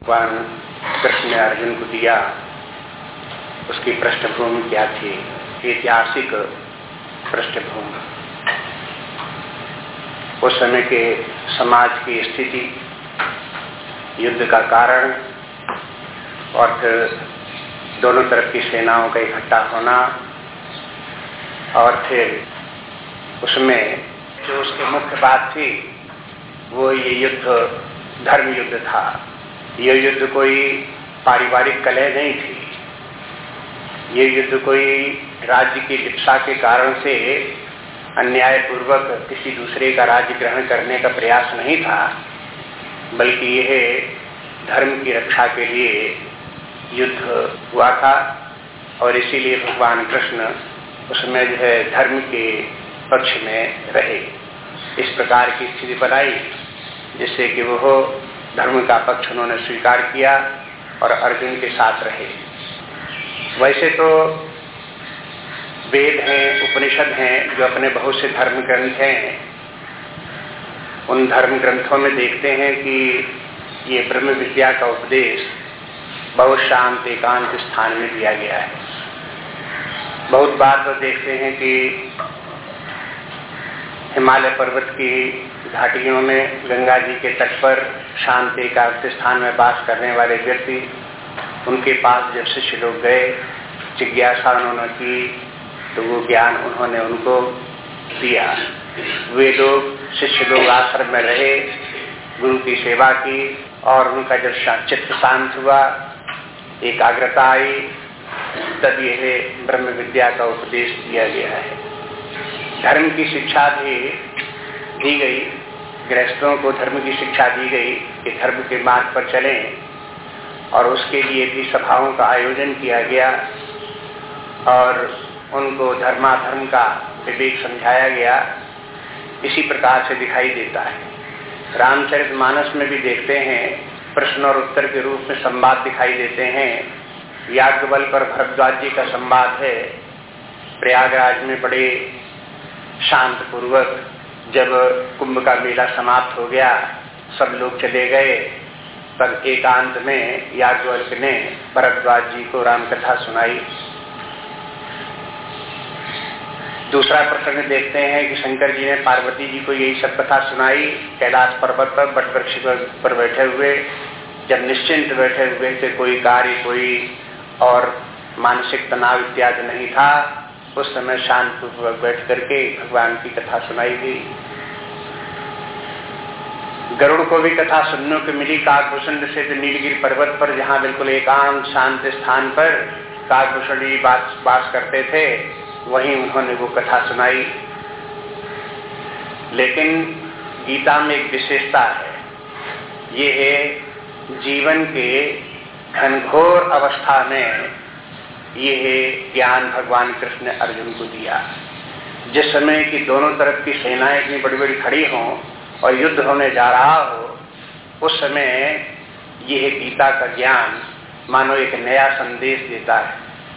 भगवान कृष्ण ने अर्जुन को दिया, उसकी पृष्ठभूमि क्या थी, ऐतिहासिक पृष्ठभूमि, उस समय के समाज की स्थिति, युद्ध का कारण और फिर दोनों तरफ की सेनाओं का इकट्ठा होना, और फिर उसमें जो उसकी मुख्य बात थी वो ये युद्ध धर्म युद्ध था। ये युद्ध कोई पारिवारिक कलह नहीं थी, ये युद्ध कोई राज्य की लिप्सा के कारण से अन्यायपूर्वक किसी दूसरे का राज्य ग्रहण करने का प्रयास नहीं था, बल्कि यह धर्म की रक्षा के लिए युद्ध हुआ था। और इसीलिए भगवान कृष्ण उसमें जो है धर्म के पक्ष में रहे। इस प्रकार की स्थिति बनाई जिससे कि वो धर्म का पक्ष उन्होंने स्वीकार किया और अर्जुन के साथ रहे। वैसे तो वेद हैं, उपनिषद हैं, जो अपने बहुत से धर्म ग्रंथ हैं, उन धर्म ग्रंथों में देखते हैं कि ये ब्रह्म विद्या का उपदेश बहुत शांत एकांत स्थान में दिया गया है। बहुत बार तो देखते हैं कि हिमालय पर्वत की घाटियों में गंगा जी के तट पर शांत एकांत स्थान में वास करने वाले व्यक्ति, उनके पास जब शिष्य लोग गए, जिज्ञासा उन्होंने की, तो वो ज्ञान उन्होंने उनको दिया। वे लोग शिष्य लोग आश्रम में रहे, गुरु की सेवा की, और उनका जब चित्त शांत हुआ, एकाग्रता आई, तब यह ब्रह्म विद्या का उपदेश दिया गया है। धर्म की शिक्षा भी दी गई, गृहस्थों को धर्म की शिक्षा दी गई कि धर्म के मार्ग पर चलें, और उसके लिए भी सभाओं का आयोजन किया गया और उनको धर्माधर्म का विवेक समझाया गया। इसी प्रकार से दिखाई देता है। रामचरितमानस में भी देखते हैं, प्रश्न और उत्तर के रूप में संवाद दिखाई देते हैं। याज्ञवल्क्य और भरद्वाज जी का संवाद है। प्रयागराज में बड़े शांत पूर्वक जब कुंभ का मेला समाप्त हो गया, सब लोग चले गए, तब एकांत में याज्ञवल्क्य ने भरद्वाज जी को रामकथा सुनाई। दूसरा प्रसंग देखते हैं कि शंकर जी ने पार्वती जी को यही सब कथा सुनाई। कैलाश पर्वत पर वटवृक्ष पर बैठे हुए, जब निश्चिंत बैठे हुए थे, कोई कार्य, कोई और मानसिक तनाव इत्यादि नहीं था, उस समय शांतिपूर्वक बैठ करके भगवान की कथा सुनाई गई। गरुड़ को भी कथा सुनने को मिली काकभूषण से, नीलगिरी पर्वत पर, जहाँ बिल्कुल एकांत शांत स्थान पर काकभूषण जी वास करते थे, वहीं उन्होंने वो कथा सुनाई। लेकिन गीता में एक विशेषता है, ये है जीवन के घनघोर अवस्था में ये ज्ञान भगवान कृष्ण ने अर्जुन को दिया। जिस समय की दोनों तरफ की सेनाएं इतनी बड़ी बड़ी खड़ी हों और युद्ध होने जा रहा हो, उस समय यह गीता का ज्ञान मानो एक नया संदेश देता है।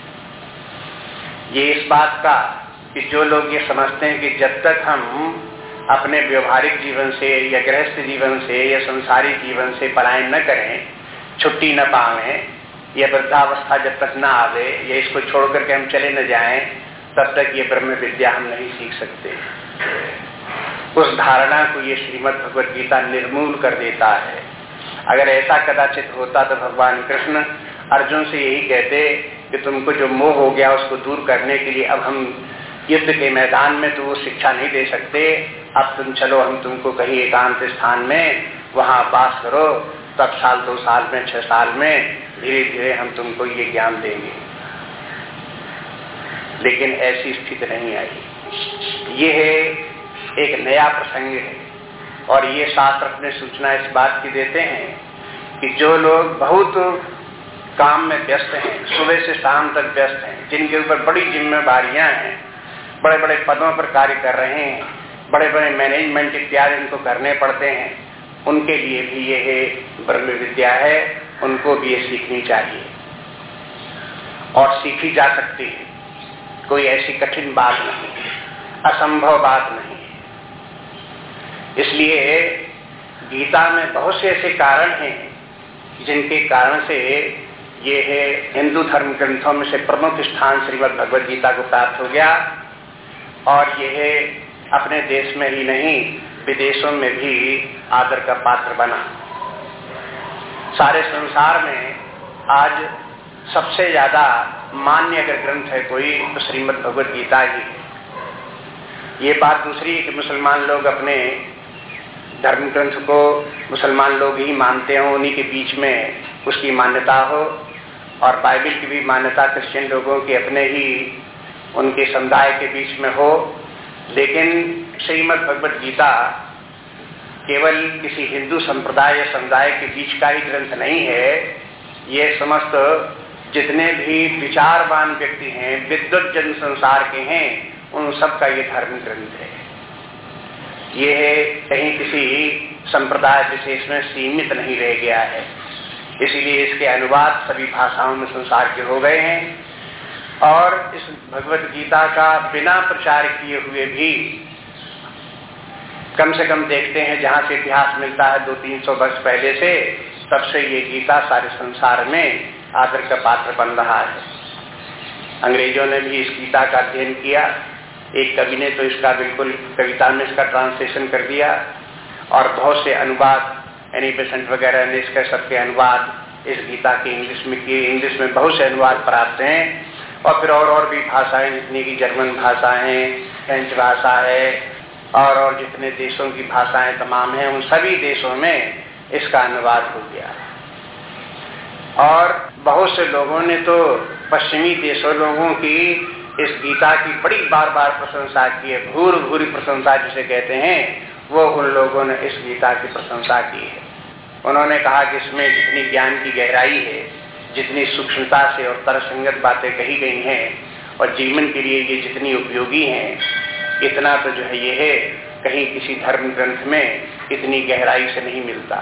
ये इस बात का कि जो लोग ये समझते हैं कि जब तक हम अपने व्यवहारिक जीवन से या गृहस्थ जीवन से या संसारी जीवन से पलायन न करें, छुट्टी न पावें, या वृद्धावस्था जब तक न आवे, या इसको छोड़ करके हम चले न जाएं, तब तक ये ब्रह्म विद्या हम नहीं सीख सकते। उस धारणा को ये श्रीमद् भगवद गीता निर्मूल कर देता है। अगर ऐसा कदाचित होता तो भगवान कृष्ण अर्जुन से यही कहते कि तुमको जो मोह हो गया उसको दूर करने के लिए अब हम युद्ध के मैदान में तो वो शिक्षा नहीं दे सकते, अब तुम चलो, हम तुमको कहीं एकांत स्थान में वहां वास करो, तब साल 2 साल में 6 साल में धीरे धीरे हम तुमको ये ज्ञान देंगे। लेकिन ऐसी स्थिति नहीं आई। ये है एक नया प्रसंग है, और ये शास्त्र अपने सूचना इस बात की देते हैं कि जो लोग बहुत काम में व्यस्त हैं, सुबह से शाम तक व्यस्त हैं, जिनके ऊपर बड़ी जिम्मेदारियां हैं, बड़े बड़े पदों पर कार्य कर रहे हैं, बड़े बड़े मैनेजमेंट इत्यादि इनको करने पड़ते हैं, उनके लिए भी ये ब्रह्म विद्या है, उनको भी ये सीखनी चाहिए और सीखी जा सकती है। कोई ऐसी कठिन बात नहीं है, असंभव बात नहीं है। इसलिए गीता में बहुत से ऐसे कारण हैं जिनके कारण से ये है हिंदू धर्म ग्रंथों में से प्रमुख स्थान श्रीमद् भगवद गीता को प्राप्त हो गया, और ये है अपने देश में ही नहीं विदेशों में भी आदर का पात्र बना। सारे संसार में आज सबसे ज्यादा मान्य अगर ग्रंथ है कोई तो श्रीमद् भगवद गीता ही है। ये बात दूसरी है कि मुसलमान लोग अपने धर्म ग्रंथ को मुसलमान लोग ही मानते हो, उन्हीं के बीच में उसकी मान्यता हो, और बाइबल की भी मान्यता क्रिश्चियन लोगों की अपने ही उनके समुदाय के बीच में हो। लेकिन श्रीमद् भगवद गीता केवल किसी हिंदू संप्रदाय या समुदाय के बीच का ही ग्रंथ नहीं है। ये समस्त जितने भी विचारवान व्यक्ति हैं, विद्वत जन संसार के हैं, उन सब का ये धर्म ग्रंथ है। ये है कहीं किसी संप्रदाय विशेष में सीमित नहीं रह गया है, इसीलिए इसके अनुवाद सभी भाषाओं में संसार के हो गए हैं। और इस भगवद गीता का बिना प्रचार किए हुए भी कम से कम देखते हैं, जहां से इतिहास मिलता है 200-300 वर्ष पहले से, तब से ये गीता सारे संसार में आदर का पात्र बन रहा है। अंग्रेजों ने भी इस गीता का अध्ययन किया। एक कवि ने तो इसका बिल्कुल कविता में इसका ट्रांसलेशन कर दिया, और बहुत से अनुवाद एनी बेसेंट वगैरह ने इसके सबके अनुवाद इस गीता के इंग्लिश में किए। इंग्लिश में बहुत से अनुवाद प्राप्त हैं, और फिर और भी भाषाएं, जितनी की जर्मन भाषा है, फ्रेंच भाषा है, और जितने देशों की भाषाएं तमाम हैं, उन सभी देशों में इसका अनुवाद हो गया। और बहुत से लोगों ने तो पश्चिमी देशों लोगों की इस गीता की बड़ी बार बार प्रशंसा की है। भूरी प्रशंसा जिसे कहते हैं, वो उन लोगों ने इस गीता की प्रशंसा की है। उन्होंने कहा कि इसमें जितनी ज्ञान की गहराई है, जितनी सूक्ष्मता से और तर्कसंगत बातें कही गई हैं, और जीवन के लिए ये जितनी उपयोगी हैं, इतना तो जो है ये है कहीं किसी धर्म ग्रंथ में इतनी गहराई से नहीं मिलता।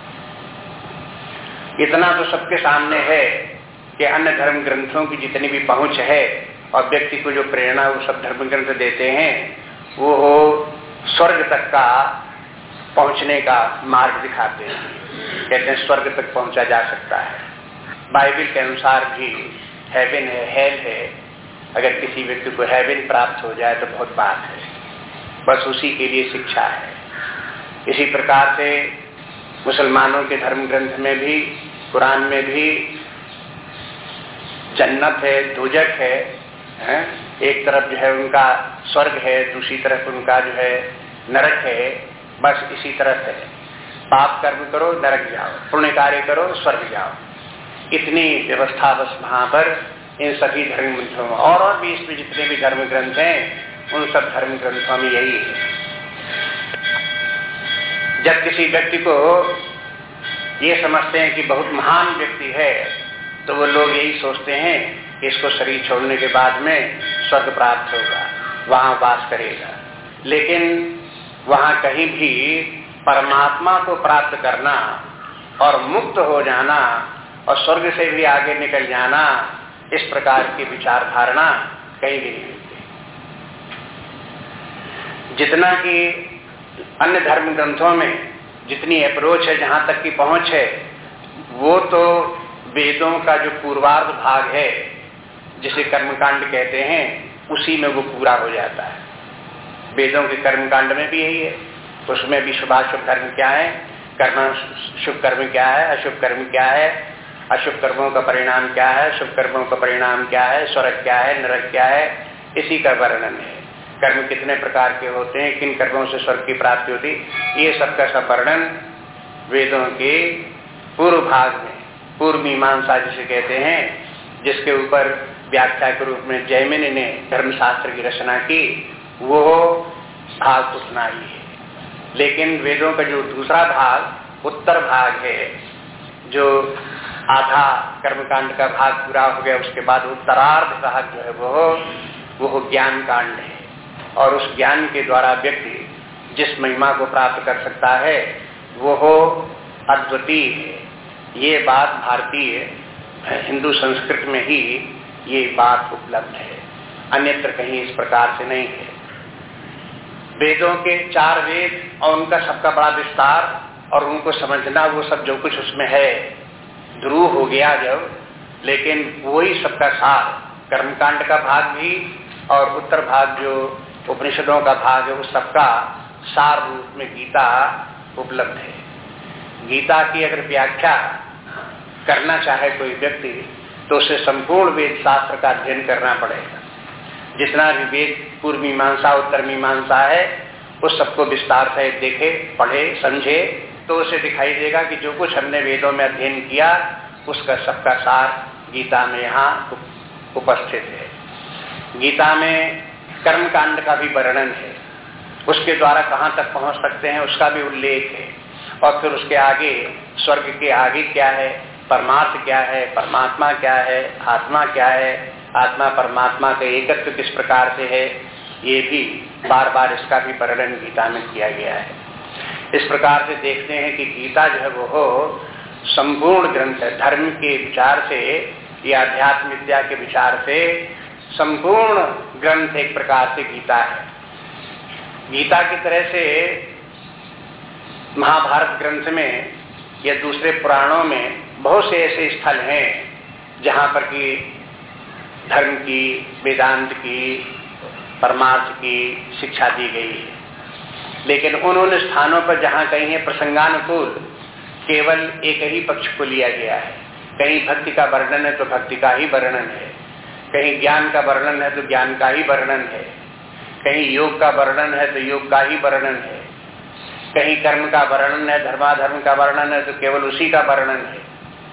इतना तो सबके सामने है कि अन्य धर्म ग्रंथों की जितनी भी पहुंच है और व्यक्ति को जो प्रेरणा वो सब धर्म ग्रंथ देते हैं, वो स्वर्ग तक का पहुंचने का मार्ग दिखाते हैं। कहते हैं स्वर्ग तक पहुंचा जा सकता है। बाइबल के अनुसार भी हेवन है, हेल है। अगर किसी व्यक्ति को हेवन प्राप्त हो जाए तो बहुत बात है, बस उसी के लिए शिक्षा है। इसी प्रकार से मुसलमानों के धर्म ग्रंथ में भी, कुरान में भी जन्नत है, दोजख है, एक तरफ जो है उनका स्वर्ग है, दूसरी तरफ उनका जो है नरक है। बस इसी तरह है, पाप कर्म करो नरक जाओ, पुण्य कार्य करो स्वर्ग जाओ। इतनी व्यवस्था बस वहां पर इन सभी धर्म ग्रंथों में, और भी इसमें जितने भी धर्म ग्रंथ हैं, उन सब धर्म ग्रंथों में यही है। जब किसी व्यक्ति को ये समझते हैं कि बहुत महान व्यक्ति है, तो वो लोग यही सोचते हैं कि इसको शरीर छोड़ने के बाद में स्वर्ग प्राप्त होगा, वहां वास करेगा। लेकिन वहां कहीं भी परमात्मा को प्राप्त करना और मुक्त हो जाना और स्वर्ग से भी आगे निकल जाना, इस प्रकार की विचार धारणा कहीं भी नहीं मिलती। जितना कि अन्य धर्म ग्रंथों में जितनी अप्रोच है, जहां तक की पहुंच है, वो तो वेदों का जो पूर्वार्ध भाग है, जिसे कर्मकांड कहते हैं, उसी में वो पूरा हो जाता है। वेदों के कर्मकांड में भी यही है, उसमें भी शुभाशुभ धर्म क्या है, कर्म शुभ कर्म क्या है, अशुभ कर्म क्या है, अशुभ कर्मों का परिणाम क्या है, शुभ कर्मों का परिणाम क्या है, स्वर्ग क्या है, नरक क्या है, इसी का वर्णन है। कर्म कितने प्रकार के होते हैं, किन कर्मों से स्वर्ग की प्राप्ति होती, ये सब का सब वर्णन वेदों के पूर्व भाग में, पूर्व मीमांसा जिसे कहते हैं, जिसके ऊपर व्याख्या के रूप में जैमिनि ने धर्मशास्त्र की रचना की, वो भाग उतना ही है। लेकिन वेदों का जो दूसरा भाग, उत्तर भाग है, जो आधा कर्मकांड का भाग पूरा हो गया, उसके बाद उत्तरार्ध भाग जो है वो ज्ञान कांड है। और उस ज्ञान के द्वारा व्यक्ति जिस महिमा को प्राप्त कर सकता है वो अद्वितीय है। ये बात भारतीय हिंदू संस्कृति में ही ये बात उपलब्ध है, अन्यत्र कहीं इस प्रकार से नहीं है। वेदों के 4 वेद और उनका सबका बड़ा विस्तार और उनको समझना, वो सब जो कुछ उसमें है, ध्रुव हो गया जब, लेकिन वही सबका सार, कर्मकांड का भाग भी और उत्तर भाग जो उपनिषदों का भाग है, उस सबका सार रूप में गीता उपलब्ध है। गीता की अगर व्याख्या करना चाहे कोई व्यक्ति तो उसे संपूर्ण वेद शास्त्र का अध्ययन करना पड़ेगा। जितना भी वेद पूर्व मीमांसा उत्तर मीमांसा है उस सबको विस्तार से देखे, पढ़े, समझे तो उसे दिखाई देगा कि जो कुछ हमने वेदों में अध्ययन किया उसका सबका सार गीता में यहाँ उपस्थित है। गीता में कर्म कांड का भी वर्णन है, उसके द्वारा कहाँ तक पहुंच सकते हैं उसका भी उल्लेख है, और फिर उसके आगे स्वर्ग के आगे क्या है, परमार्थ क्या है, परमात्मा क्या है, आत्मा क्या है, आत्मा परमात्मा का एकत्व किस प्रकार से है, ये भी बार बार इसका भी वर्णन गीता में किया गया है। इस प्रकार से देखते हैं कि गीता जो है वो संपूर्ण ग्रंथ है। धर्म के विचार से या अध्यात्म विद्या के विचार से संपूर्ण ग्रंथ एक प्रकार से गीता है। गीता की तरह से महाभारत ग्रंथ में या दूसरे पुराणों में बहुत से ऐसे स्थल हैं जहाँ पर कि धर्म की, वेदांत की, परमार्थ की शिक्षा दी गई है, लेकिन उन स्थानों पर जहाँ कहीं है प्रसंगानुकूल केवल एक ही पक्ष को लिया गया है। कहीं भक्ति का वर्णन है तो भक्ति का ही वर्णन है, कहीं ज्ञान का वर्णन है तो ज्ञान का ही वर्णन है, कहीं योग का वर्णन है तो योग का ही वर्णन है, कहीं कर्म का वर्णन है, धर्माधर्म का वर्णन है तो केवल उसी का वर्णन है।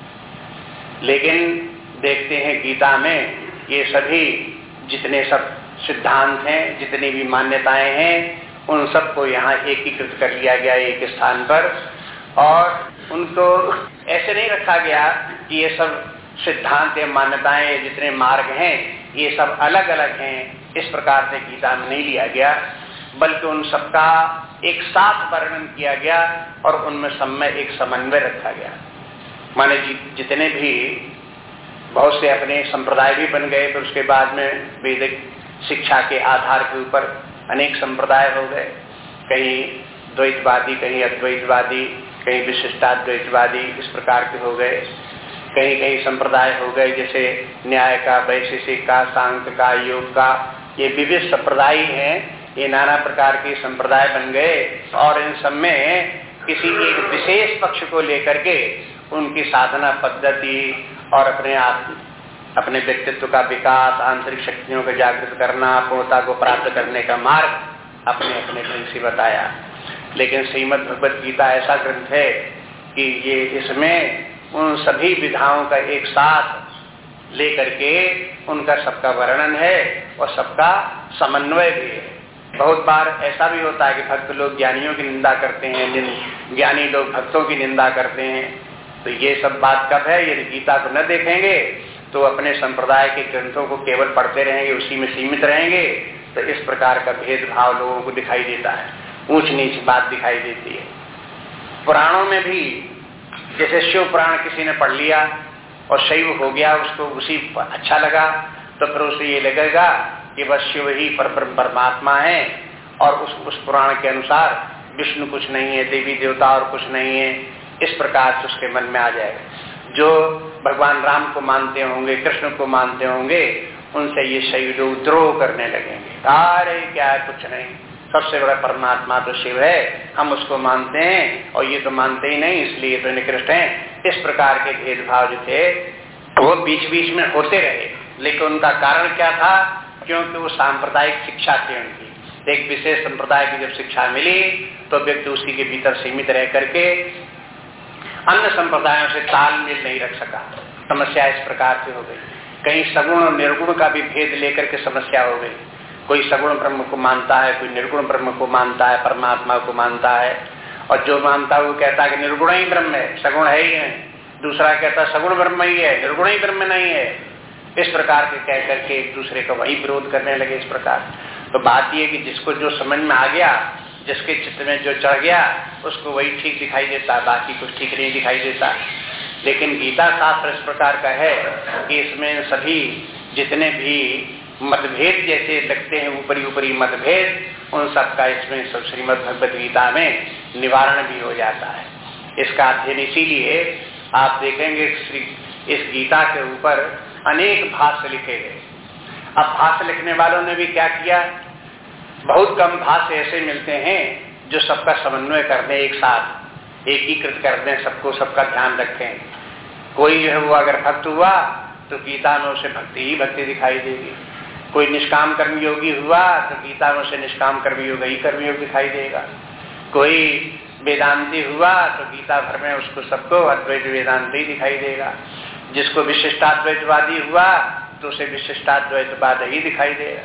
लेकिन देखते हैं गीता में ये सभी जितने सब सिद्धांत हैं, जितनी भी मान्यताएं हैं, उन सबको यहाँ एकीकृत कर लिया गया एक स्थान पर, और उनको ऐसे नहीं रखा गया कि ये सब सिद्धांत या मान्यताएं, जितने मार्ग हैं ये सब अलग अलग हैं, इस प्रकार से गीता में नहीं लिया गया, बल्कि उन सबका एक साथ वर्णन किया गया और उनमें सब में एक समन्वय रखा गया। माने जितने भी बहुत से अपने संप्रदाय भी बन गए, फिर उसके बाद में वैदिक शिक्षा के आधार के ऊपर अनेक संप्रदाय हो गए, कहीं द्वैतवादी, कहीं अद्वैतवादी, कहीं विशिष्टाद्वैतवादी, इस प्रकार के हो गए। कहीं कहीं संप्रदाय हो गए जैसे न्याय का, वैशेषिक का, सांख्य का, योग का, ये विविध संप्रदाय हैं, ये नाना प्रकार के संप्रदाय बन गए, और इन सब में किसी एक विशेष पक्ष को लेकर के उनकी साधना पद्धति और अपने व्यक्तित्व का विकास, आंतरिक शक्तियों को जागृत करना, पूर्णता को प्राप्त करने का मार्ग अपने अपने ढंग से बताया। लेकिन श्रीमद् भगवद गीता ऐसा ग्रंथ है कि ये इसमें उन सभी विधाओं का एक साथ लेकर के उनका सबका वर्णन है और सबका समन्वय भी है। बहुत बार ऐसा भी होता है कि भक्त लोग ज्ञानियों की निंदा करते हैं, ज्ञानी लोग भक्तों की निंदा करते हैं, तो ये सब बात कब है? यदि गीता को न देखेंगे तो अपने संप्रदाय के ग्रंथों को केवल पढ़ते रहेंगे, उसी में सीमित रहेंगे, तो इस प्रकार का भेदभाव लोगों को दिखाई देता है, ऊंच नीच बात दिखाई देती है। पुराणों में भी जैसे शिव पुराण किसी ने पढ़ लिया और शैव हो गया, उसको उसी अच्छा लगा, तो फिर उसे ये लगेगा कि बस शिव ही परमात्मा है, और उस पुराण के अनुसार विष्णु कुछ नहीं है, देवी देवता और कुछ नहीं है, इस प्रकार से उसके मन में आ जाएगा। जो भगवान राम को मानते होंगे, कृष्ण को मानते होंगे, उनसे ये शैव लोग द्रोह करने लगेंगे, अरे क्या है, कुछ नहीं, सबसे बड़ा परमात्मा तो शिव है, हम उसको मानते हैं और ये तो मानते ही नहीं, इसलिए तो निकृष्ट हैं। इस प्रकार के भेदभाव जो थे वो बीच बीच में होते रहे, लेकिन उनका कारण क्या था? क्योंकि वो सांप्रदायिक शिक्षा थी उनकी। एक विशेष संप्रदाय की जब शिक्षा मिली तो व्यक्ति उसी के भीतर सीमित रह करके अन्य संप्रदायों से तालमेल नहीं रख सका। समस्या इस प्रकार से हो गई। कहीं सगुण और निर्गुण का भी भेद लेकर के समस्या हो गई। कोई सगुण ब्रह्म को मानता है, कोई निर्गुण ब्रह्म को मानता है, परमात्मा को मानता है, और जो मानता है वो कहता है कि निर्गुण ही ब्रह्म है, सगुण है ही नहीं। दूसरा कहता है सगुण ब्रह्म ही है, निर्गुण ही ब्रह्म नहीं है। इस प्रकार के कह करके एक दूसरे का वही विरोध करने लगे। इस प्रकार तो बात यह कि जिसको जो समझ में आ गया, जिसके चित्त में जो चढ़ गया, उसको वही ठीक दिखाई देता, बाकी कुछ ठीक नहीं दिखाई देता। लेकिन गीता शास्त्र इस प्रकार का है कि इसमें सभी जितने भी मतभेद जैसे लगते हैं, ऊपरी ऊपरी मतभेद, उन सब का इसमें सब श्रीमद् भगवद गीता में निवारण भी हो जाता है। इसका अध्ययन इसीलिए आप देखेंगे इस गीता के ऊपर अनेक भाष्य लिखे गए। अब भाष्य लिखने वालों ने भी क्या किया, बहुत कम भाष्य ऐसे मिलते हैं जो सबका समन्वय कर दें, एक साथ एकीकृत कर दें, सबका ध्यान रखें। कोई जो है वो अगर भक्त हुआ तो गीता में उसे भक्ति ही भक्ति दिखाई देगी। कोई निष्काम कर्मयोगी हुआ तो गीता में उसे निष्काम कर्मयोग ही कर्मयोग दिखाई देगा। कोई वेदांती हुआ तो गीता भर में उसको सबको अद्वैत वेदांत ही दिखाई देगा। जिसको विशिष्टाद्वैतवादी हुआ तो उसे विशिष्टाद्वैतवाद ही दिखाई देगा।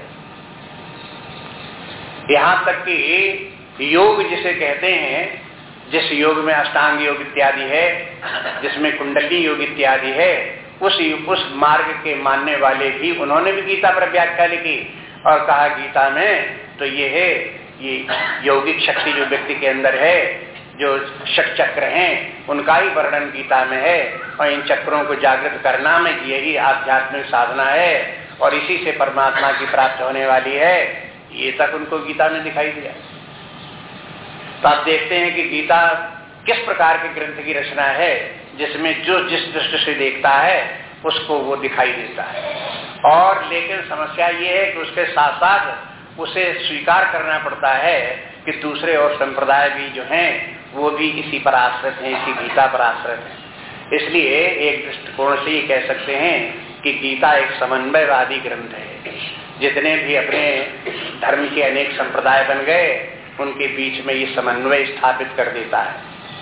यहाँ तक कि योग जिसे कहते हैं, जिस योग में अष्टांग योग इत्यादि है, जिसमें कुंडली योग इत्यादि है, उस मार्ग के मानने वाले भी उन्होंने भी गीता पर व्याख्या लिखी और कहा गीता में तो ये है, ये यौगिक शक्ति जो व्यक्ति के अंदर है, जो षट चक्र हैं, उनका ही वर्णन गीता में है और इन चक्रों को जागृत करना में यही आध्यात्मिक साधना है और इसी से परमात्मा की प्राप्ति होने वाली है। ये तक उनको गीता में दिखाई दिया। तो आप देखते हैं कि गीता किस प्रकार के ग्रंथ की रचना है जिसमें जो जिस दृष्टि से देखता है उसको वो दिखाई देता है। और लेकिन समस्या ये है कि उसके साथ साथ उसे स्वीकार करना पड़ता है कि दूसरे और संप्रदाय भी जो हैं वो भी इसी पर आश्रित हैं, इसी गीता पर आश्रित हैं। इसलिए एक दृष्टिकोण से ये कह सकते हैं कि गीता एक समन्वयवादी ग्रंथ है। जितने भी अपने धर्म के अनेक संप्रदाय बन गए उनके बीच में ये समन्वय स्थापित कर देता है।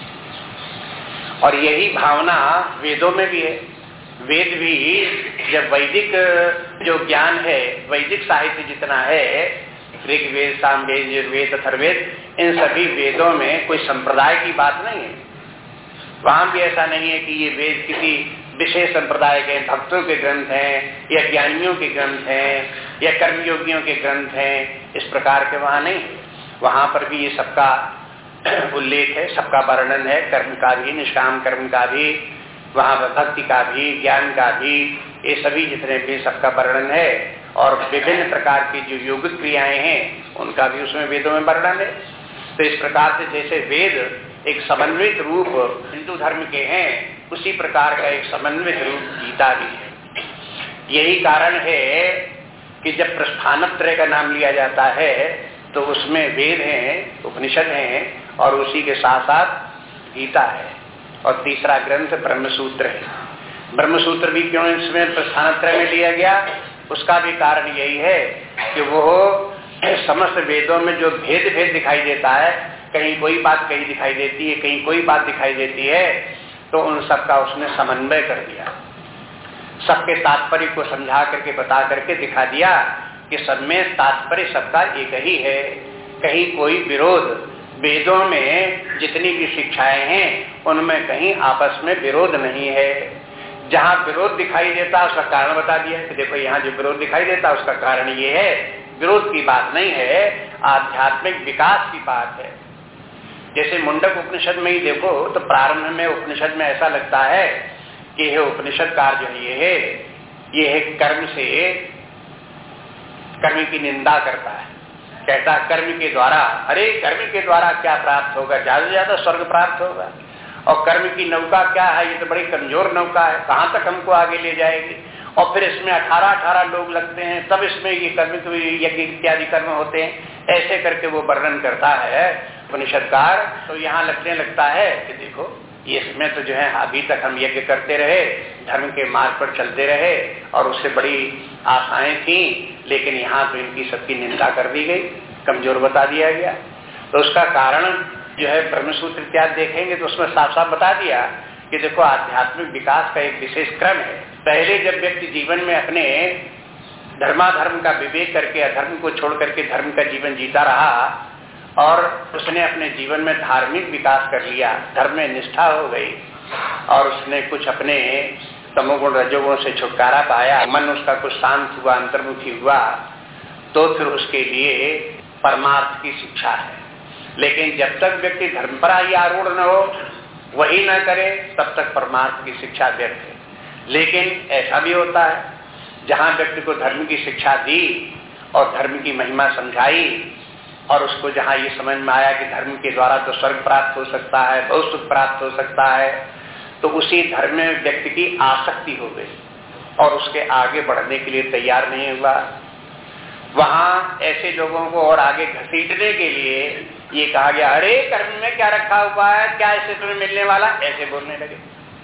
और यही भावना वेदों में भी है। वेद भी जब वैदिक जो ज्ञान है, वैदिक साहित्य जितना है, ऋग्वेद, सामवेद, यजुर्वेद, अथर्ववेद, इन सभी वेदों में कोई संप्रदाय की बात नहीं है। वहां भी ऐसा नहीं है कि ये वेद किसी विशेष संप्रदाय के भक्तों के ग्रंथ हैं या ज्ञानियों के ग्रंथ हैं या कर्मयोगियों के ग्रंथ हैं, इस प्रकार के वहां नहीं। वहां पर भी ये सबका उल्लेख है, सबका वर्णन है, कर्म का भी, निष्काम कर्म का भी, वहां पर भक्ति का भी, ज्ञान का भी, ये सभी जितने भी सबका वर्णन है। और विभिन्न प्रकार की जो योगिक क्रियाएं हैं उनका भी उसमें वेदों में वर्णन है। तो इस प्रकार से जैसे वेद एक समन्वित रूप हिंदू धर्म के हैं, उसी प्रकार का एक समन्वित रूप गीता भी है। यही कारण है कि जब प्रस्थानत्रय का नाम लिया जाता है तो उसमें वेद हैं, उपनिषद हैं और उसी के साथ साथ गीता है और तीसरा ग्रंथ ब्रह्मसूत्र है। ब्रह्मसूत्र भी क्यों इसमें प्रस्थानत्रय में लिया गया, उसका भी कारण यही है कि वो समस्त वेदों में जो भेद दिखाई देता है, कहीं कोई बात कहीं दिखाई देती है, कहीं कोई बात दिखाई देती है, तो उन सबका उसने समन्वय कर दिया। सबके तात्पर्य को समझा करके बता करके दिखा दिया कि सब में तात्पर्य सबका एक ही है। कहीं कोई विरोध, वेदों में जितनी भी शिक्षाएं हैं उनमें कहीं आपस में विरोध नहीं है। जहां विरोध दिखाई देता उसका कारण बता दिया कि देखो यहाँ जो विरोध दिखाई देता उसका कारण ये है, विरोध की बात नहीं है, आध्यात्मिक विकास की बात है। जैसे मुंडक उपनिषद में ही देखो तो प्रारंभ में उपनिषद में ऐसा लगता है कि यह उपनिषदकार जो ये है कर्म से, कर्म की निंदा करता है, कहता कर्म के द्वारा, अरे कर्म के द्वारा क्या प्राप्त होगा, ज्यादा से ज्यादा स्वर्ग प्राप्त होगा, और कर्म की नौका क्या है, ये तो बड़ी कमजोर नौका है, कहाँ तक हमको आगे ले जाएगी। और फिर इसमें 18 लोग लगते हैं, तब इसमें ये कर्म यज्ञ इत्यादि कर्म होते हैं, ऐसे करके वो वर्णन करता है उपनिषदकार। तो यहाँ लगता है कि देखो इसमें तो जो है अभी तक हम यज्ञ करते रहे, धर्म के मार्ग पर चलते रहे और उससे बड़ी आशाएं थी, लेकिन यहाँ तो इनकी सबकी निंदा कर दी गई, कमजोर बता दिया गया। तो उसका कारण जो है ब्रह्मसूत्र इत्यादि देखेंगे तो उसमें साफ साफ बता दिया कि देखो आध्यात्मिक विकास का एक विशेष क्रम है। पहले जब व्यक्ति जीवन में अपने धर्माधर्म का विवेक करके अधर्म को छोड़ करके धर्म का जीवन जीता रहा और उसने अपने जीवन में धार्मिक विकास कर लिया, धर्म में निष्ठा हो गई और उसने कुछ अपने तमोगुण रजोगुण से छुटकारा पाया, मन उसका कुछ शांत हुआ, अंतर्मुखी हुआ, तो फिर उसके लिए परमार्थ की शिक्षा है। लेकिन जब तक व्यक्ति धर्म पर ही आरूढ़ न हो, वही न करे, तब तक परमार्थ की शिक्षा व्यर्थ है। लेकिन ऐसा भी होता है जहां व्यक्ति को धर्म की शिक्षा दी और धर्म की महिमा समझाई और उसको जहां ये समझ में आया कि धर्म के द्वारा तो स्वर्ग प्राप्त हो सकता है, बहुत सुख प्राप्त हो सकता है, तो उसी धर्म में व्यक्ति की आसक्ति हो गई और उसके आगे बढ़ने के लिए तैयार नहीं हुआ। वहां ऐसे लोगों को और आगे घसीटने के लिए ये कहा गया, अरे कर्म में क्या रखा हुआ है, क्या इससे तुम्हें मिलने वाला, ऐसे बोलने लगे।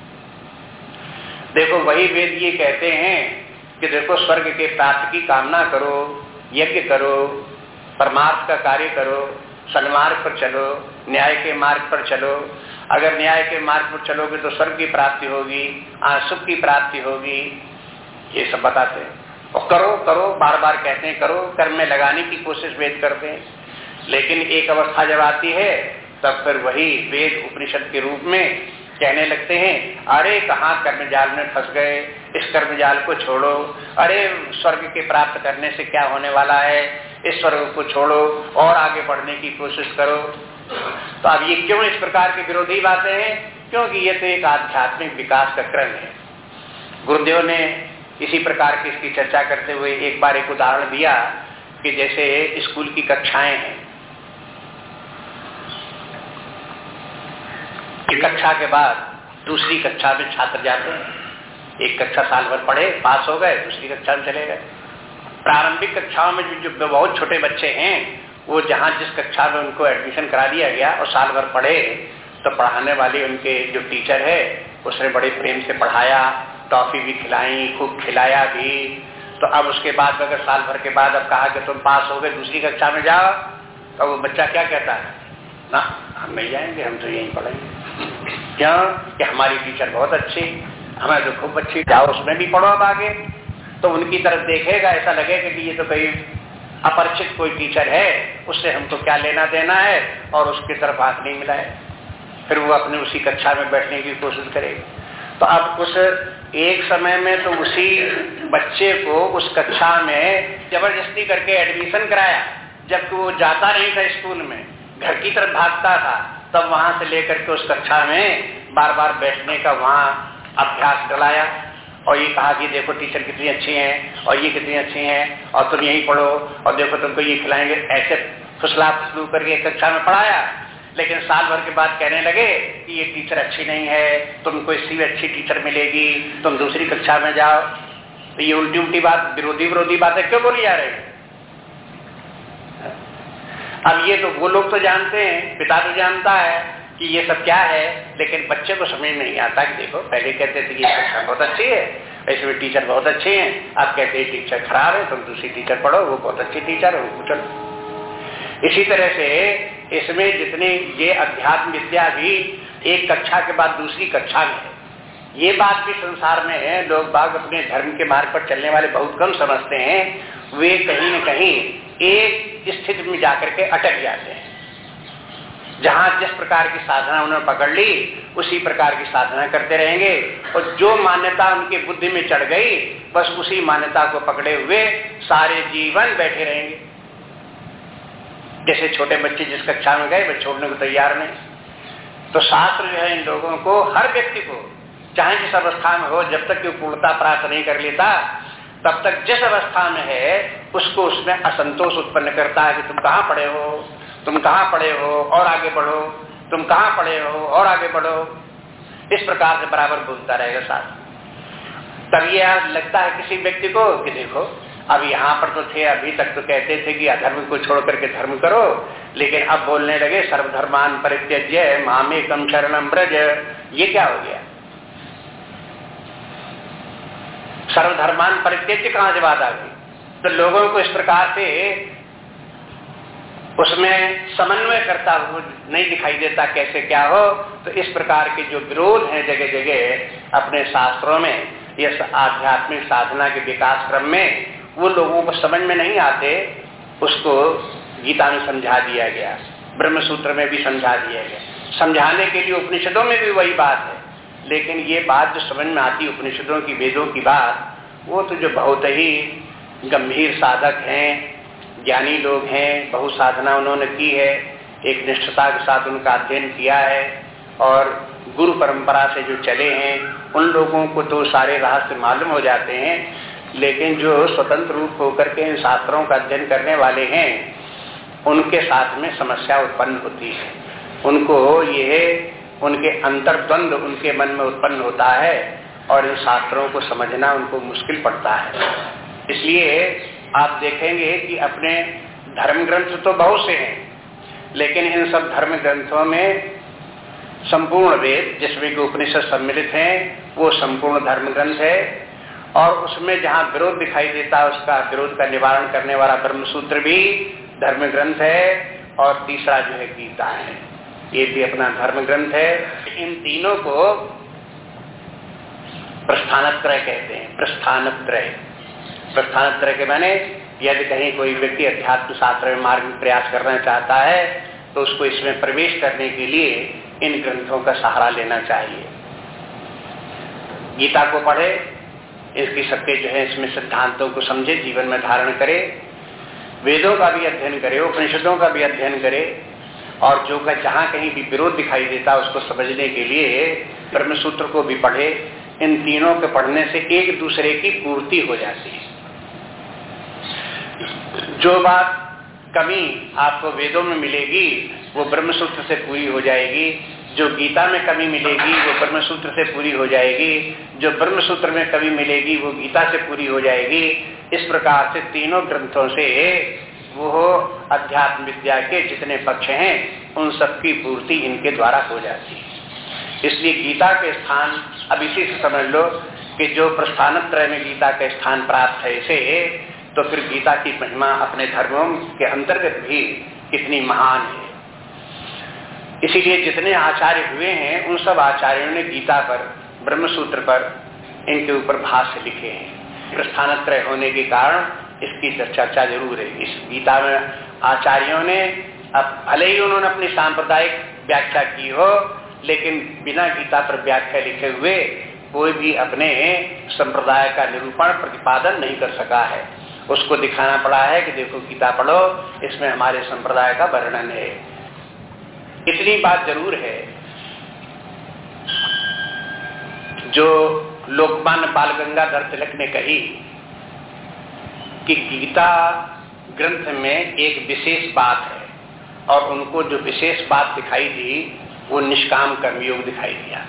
देखो वही वेद ये कहते हैं कि देखो स्वर्ग के प्राप्ति की कामना करो, यज्ञ करो, परमार्थ का कार्य करो, सन्मार्ग पर चलो, न्याय के मार्ग पर चलो। अगर न्याय के मार्ग पर चलोगे तो स्वर्ग की प्राप्ति होगी, सुख की प्राप्ति होगी, ये सब बताते हैं। और करो करो बार बार कहते हैं, करो, कर्म में लगाने की कोशिश वेद करते हैं। लेकिन एक अवस्था जब आती है तब फिर वही वेद उपनिषद के रूप में कहने लगते हैं, अरे कहाँ कर्मजाल में फंस गए, इस कर्मजाल को छोड़ो, अरे स्वर्ग के प्राप्त करने से क्या होने वाला है, इस स्वर्ग को छोड़ो और आगे बढ़ने की कोशिश करो। तो अब ये क्यों इस प्रकार की विरोधी बातें हैं? क्योंकि ये तो एक आध्यात्मिक विकास का क्रम है। गुरुदेव ने इसी प्रकार की इसकी चर्चा करते हुए एक बार एक उदाहरण दिया कि जैसे स्कूल की कक्षाएं हैं, एक कक्षा के बाद दूसरी कक्षा में छात्र जाते हैं। एक कक्षा साल भर पढ़े, पास हो गए, दूसरी कक्षा में चले गए। प्रारंभिक कक्षाओं में जो बहुत छोटे बच्चे हैं, वो जहां जिस कक्षा में उनको एडमिशन करा दिया गया और साल भर पढ़े, तो पढ़ाने वाले उनके जो टीचर है उसने बड़े प्रेम से पढ़ाया, टॉफी भी खिलाई, खूब खिलाया भी। तो अब उसके बाद अगर साल भर के बाद अब कहा कि तुम पास हो गए, दूसरी कक्षा में जाओ, तो वो बच्चा क्या कहता है, ना हम नहीं जाएंगे, हम तो यहीं पढ़ेंगे। क्यों? कि हमारी टीचर बहुत अच्छी, हमें तो खूब अच्छी, जाओ उसमें भी पढ़ो अब आगे। तो उनकी तरफ देखेगा, ऐसा लगेगा कि ये तो कोई अपरिचित कोई टीचर है, उससे हमको क्या लेना देना है, और उसकी तरफ हाथ नहीं मिलाए। फिर वो अपने उसी कक्षा में बैठने की कोशिश करेगी। तो अब उस एक समय में तो उसी बच्चे को उस कक्षा में जबरदस्ती करके एडमिशन कराया, जबकि वो जाता नहीं था स्कूल में, घर की तरफ भागता था। तब वहां से लेकर के उस कक्षा में बार बार बैठने का वहां अभ्यास दिलाया और ये कहा कि देखो टीचर कितनी अच्छी हैं और ये कितनी अच्छी हैं और तुम यही पढ़ो और देखो तुमको ये खिलाएंगे, ऐसे फुसला फुसलू करके एक कक्षा में पढ़ाया। लेकिन साल भर के बाद कहने लगे कि ये टीचर अच्छी नहीं है, तुमको इससे भी अच्छी टीचर मिलेगी, तुम दूसरी कक्षा में जाओ। तो ये उल्टी उल्टी बात, विरोधी बातें क्यों बोली जा रही? अब ये तो वो लोग तो जानते हैं, पिता तो जानता है कि ये सब क्या है, लेकिन बच्चे को समझ नहीं आता कि देखो पहले कहते थे कि ये कक्षा बहुत अच्छी है, इसमें टीचर बहुत अच्छे हैं, अब कहते हैं टीचर खराब है, तुम दूसरी टीचर पढ़ो, वो बहुत अच्छी टीचर है, वो चलो। इसी तरह से इसमें जितनी ये अध्यात्म विद्या भी एक कक्षा के बाद दूसरी कक्षा में है, ये बात भी संसार में है। लोग बाग अपने धर्म के मार्ग पर चलने वाले बहुत कम समझते हैं, वे कहीं न कहीं एक स्थिति में जाकर के अटक जाते हैं। जहां जिस प्रकार की साधना उन्होंने पकड़ ली उसी प्रकार की साधना करते रहेंगे और जो मान्यता उनकी बुद्धि में चढ़ गई बस उसी मान्यता को पकड़े हुए सारे जीवन बैठे रहेंगे। जैसे छोटे बच्चे जिस कक्षा में गए वे छोड़ने को तैयार नहीं। तो शास्त्र जो है इन लोगों को, हर व्यक्ति को, चाहे जिस अवस्था में हो, जब तक कि पूर्णता प्राप्त नहीं कर लेता तब तक जिस अवस्था में है उसको उसमें असंतोष उत्पन्न करता है कि तुम कहाँ पढ़े हो, तुम कहाँ पढ़े हो और आगे बढ़ो, तुम कहाँ पढ़े हो और आगे बढ़ो। इस प्रकार से बराबर बोलता रहेगा साथ। तब ये लगता है किसी व्यक्ति को कि देखो अब यहाँ पर तो थे, अभी तक तो कहते थे कि अधर्म को छोड़ करके धर्म करो, लेकिन अब बोलने लगे सर्वधर्मान परित्यज्य मामेकं शरणं व्रज। ये क्या हो गया? सर्वधर्मान परित्यज्य कहां से बात आ गई? तो लोगों को इस प्रकार से उसमें समन्वय करता हुआ नहीं दिखाई देता कैसे क्या हो। तो इस प्रकार के जो विरोध हैं जगह जगह अपने शास्त्रों में, ये आध्यात्मिक साधना के विकास क्रम में वो लोगों को समझ में नहीं आते, उसको गीता में समझा दिया गया, ब्रह्म सूत्र में भी समझा दिया गया। समझाने के लिए उपनिषदों में भी वही बात है, लेकिन ये बात जो समझ में आती उपनिषदों की, वेदों की बात, वो तो जो बहुत ही गंभीर साधक हैं, ज्ञानी लोग हैं, बहुत साधना उन्होंने की है, एक निष्ठता के साथ उनका अध्ययन किया है और गुरु परंपरा से जो चले हैं उन लोगों को तो सारे रहस्य मालूम हो जाते हैं। लेकिन जो स्वतंत्र रूप होकर के इन शास्त्रों का अध्ययन करने वाले हैं उनके साथ में समस्या उत्पन्न होती है। उनको ये उनके अंतर्द्वंद उनके मन में उत्पन्न होता है और इन शास्त्रों को समझना उनको मुश्किल पड़ता है। इसलिए आप देखेंगे कि अपने धर्म ग्रंथ तो बहुत से हैं, लेकिन इन सब धर्म ग्रंथों में संपूर्ण वेद जिसमें कि उपनिषद सम्मिलित हैं वो संपूर्ण धर्म ग्रंथ है, और उसमें जहाँ विरोध दिखाई देता है उसका विरोध का निवारण करने वाला ब्रह्मसूत्र भी धर्म ग्रंथ है, और तीसरा जो है गीता है, ये भी अपना धर्म ग्रंथ है। इन तीनों को प्रस्थानत्रय कहते हैं। प्रस्थानत्रय के माने यदि कहीं कोई व्यक्ति अध्यात्म शास्त्र में मार्ग में प्रयास करना चाहता है तो उसको इसमें प्रवेश करने के लिए इन ग्रंथों का सहारा लेना चाहिए। गीता को पढ़े, इसकी सबके जो है इसमें सिद्धांतों को समझे, जीवन में धारण करे, वेदों का भी अध्ययन करे, उपनिषदों का भी अध्ययन करे, और जो का जहां कहीं भी विरोध दिखाई देता है उसको समझने के लिए ब्रह्मसूत्र को भी पढ़े। इन तीनों के पढ़ने से एक दूसरे की पूर्ति हो जाती है। जो बात कमी आपको वेदों में मिलेगी वो ब्रह्मसूत्र से पूरी हो जाएगी, जो गीता में कमी मिलेगी वो ब्रह्मसूत्र से पूरी हो जाएगी, जो ब्रह्मसूत्र में कमी मिलेगी वो गीता से पूरी हो जाएगी। इस प्रकार से तीनों ग्रंथों से वो अध्यात्म विद्या के जितने पक्ष हैं उन सबकी पूर्ति इनके द्वारा हो जाती है। इसलिए गीता के स्थान, अब इसी से समझ लो कि जो प्रस्थानत्रय में गीता का स्थान प्राप्त है इसे, तो फिर गीता की महिमा अपने धर्मों के अंतर्गत भी कितनी महान है। इसीलिए जितने आचार्य हुए हैं उन सब आचार्यों ने गीता पर, ब्रह्मसूत्र पर, इनके ऊपर भाष्य लिखे हैं। प्रस्थानत्रय होने के कारण इसकी चर्चा जरूर है। इस गीता में आचार्यों ने, अब भले ही उन्होंने अपनी सांप्रदायिक व्याख्या की हो, लेकिन बिना गीता पर व्याख्या लिखे हुए कोई भी अपने संप्रदाय का निरूपण प्रतिपादन नहीं कर सका है। उसको दिखाना पड़ा है कि देखो गीता पढ़ो, इसमें हमारे संप्रदाय का वर्णन है। इतनी बात जरूर है, जो लोकमान्य बाल गंगाधर तिलक ने कही कि गीता ग्रंथ में एक विशेष बात है, और उनको जो विशेष बात दिखाई दी वो निष्काम कर्मयोग दिखाई दिया।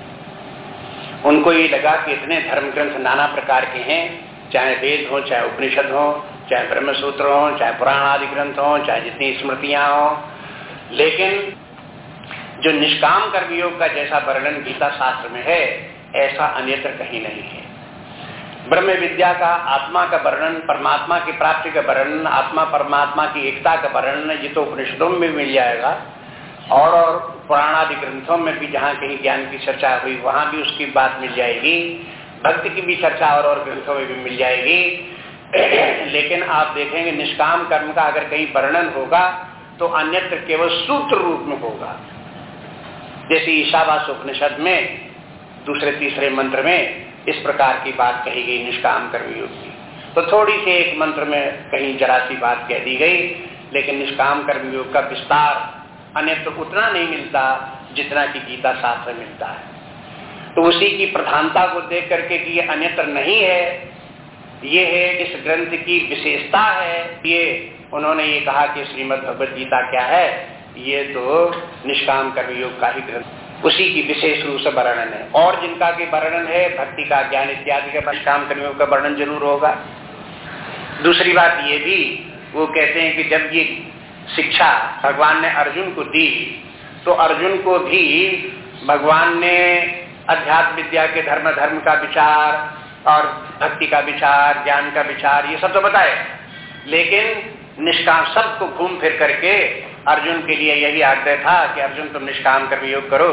उनको ये लगा कि इतने धर्म ग्रंथ नाना प्रकार के हैं, चाहे वेद हो, चाहे उपनिषद हो, चाहे ब्रह्मसूत्र हो, चाहे पुराण आदि ग्रंथ हो, चाहे जितनी स्मृतियां हो, लेकिन जो निष्काम कर्मयोग का जैसा वर्णन गीता शास्त्र में है ऐसा अन्यत्र कहीं नहीं है। ब्रह्म विद्या का, आत्मा का वर्णन, परमात्मा की प्राप्ति का वर्णन, आत्मा परमात्मा की एकता का वर्णन, ये तो उपनिषदों में मिल जाएगा, और पुराण आदि ग्रंथों में भी जहाँ कहीं ज्ञान की चर्चा हुई वहां भी उसकी बात मिल जाएगी, भक्ति की भी चर्चा और ग्रंथों में भी मिल जाएगी। लेकिन आप देखेंगे निष्काम कर्म का अगर कहीं वर्णन होगा तो अन्यत्र केवल सूत्र रूप में होगा। जैसे ईशावास उपनिषद में दूसरे तीसरे मंत्र में इस प्रकार की बात कही गई निष्काम कर्मयोग की, तो थोड़ी सी एक मंत्र में कहीं जरा सी बात कह दी गई, लेकिन निष्काम कर्मयोग का विस्तार अन्यत्र उतना नहीं मिलता जितना कि गीता शास्त्र मिलता है। तो उसी की प्रधानता को देख करके कि ये अन्यत्र नहीं है, ये है इस ग्रंथ की विशेषता है, ये उन्होंने ये कहा कि श्रीमद् भगवद गीता क्या है, ये तो निष्काम कर्मयोग का ही ग्रंथ, उसी की विशेष रूप से वर्णन है। और जिनका की वर्णन है भक्ति का, ज्ञान इत्यादि का, निष्काम कर्मयोग का वर्णन जरूर होगा। दूसरी बात ये भी, वो कहते हैं कि जब ये शिक्षा भगवान ने अर्जुन को दी तो अर्जुन को भी भगवान ने अध्यात्म विद्या के धर्म का विचार और भक्ति का विचार, ज्ञान का विचार, ये सब तो बताए, लेकिन निष्काम सबको घूम फिर करके अर्जुन के लिए यही आग्रह था कि अर्जुन तुम निष्काम कर्मयोग करो।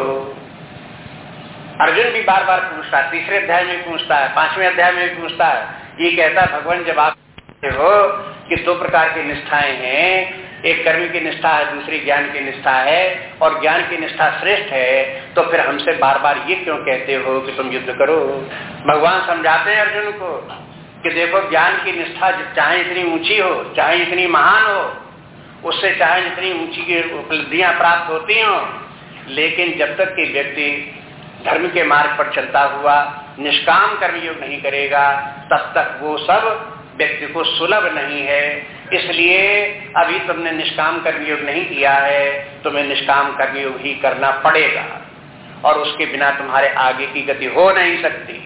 अर्जुन भी बार बार पूछता है, तीसरे अध्याय में पूछता है, 5वें अध्याय में पूछता है, ये कहता है भगवान जब आप हो कि दो प्रकार की निष्ठाएं हैं, एक कर्म की निष्ठा है, दूसरी ज्ञान की निष्ठा है, और ज्ञान की निष्ठा श्रेष्ठ है, तो फिर हमसे बार बार ये क्यों कहते हो कि तुम युद्ध करो। भगवान समझाते हैं अर्जुन को कि देखो ज्ञान की निष्ठा चाहे इतनी ऊंची हो, चाहे इतनी महान हो, उससे चाहे जितनी ऊंची उपलब्धियां प्राप्त होती हो, लेकिन जब तक कि व्यक्ति धर्म के मार्ग पर चलता हुआ निष्काम कर्मयोग नहीं करेगा तब तक वो सब व्यक्ति को सुलभ नहीं है। इसलिए अभी तुमने निष्काम कर्मयोग नहीं किया है, तुम्हें निष्काम कर्मयोग ही करना पड़ेगा। और उसके बिना तुम्हारे आगे की गति हो नहीं सकती।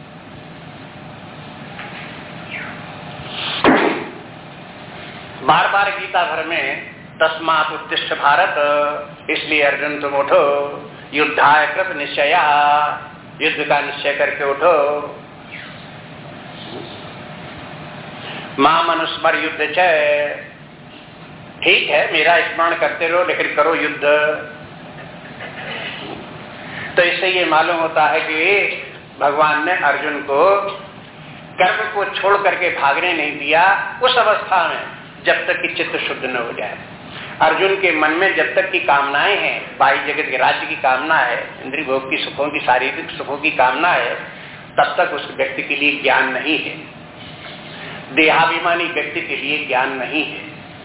बार बार गीता भर में तस्मात् उत्तिष्ठ भारत, इसलिए अर्जुन तुम उठो, युद्धाय कृत निश्चया, युद्ध का निश्चय करके उठो। मां मनुस्मर युद्ध च, ठीक है मेरा स्मरण करते रहो लेकिन करो युद्ध। तो इससे ये मालूम होता है कि भगवान ने अर्जुन को कर्म को छोड़ करके भागने नहीं दिया उस अवस्था में जब तक कि चित्त शुद्ध न हो जाए। अर्जुन के मन में जब तक की कामनाएं हैं, बाह्य जगत के राज्य की कामना है, इंद्रिय भोग की सुखों की, शारीरिक सुखों की कामना है, तब तक उस व्यक्ति के लिए ज्ञान नहीं है। देहाभिमानी व्यक्ति के लिए ज्ञान नहीं है।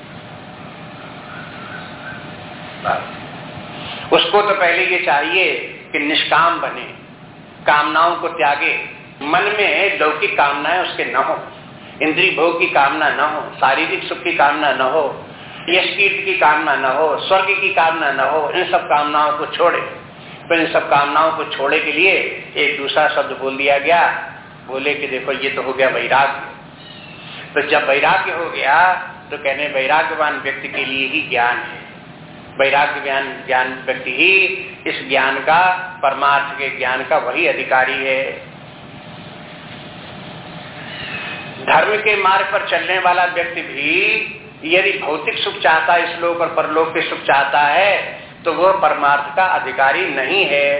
उसको तो पहले ये चाहिए कि निष्काम बने, कामनाओं को त्यागे, मन में लौकिक कामनाएं उसके न हो, इंद्रिय भोग की कामना न हो, शारीरिक सुख की कामना न हो, यश कीर्ति की कामना न हो, स्वर्ग की कामना न हो। इन सब कामनाओं को छोड़े। तो इन सब कामनाओं को छोड़े के लिए एक दूसरा शब्द बोल दिया गया, बोले कि देखो ये तो हो गया वैराग्य। तो जब वैराग्य हो गया तो कहने वैराग्यवान व्यक्ति के लिए ही ज्ञान है। वैराग्यवान ज्ञान व्यक्ति ही इस ज्ञान का, परमार्थ के ज्ञान का वही अधिकारी है। धर्म के मार्ग पर चलने वाला व्यक्ति भी यदि भौतिक सुख चाहता है, इस लोक और परलोक के सुख चाहता है, तो वह परमार्थ का अधिकारी नहीं है।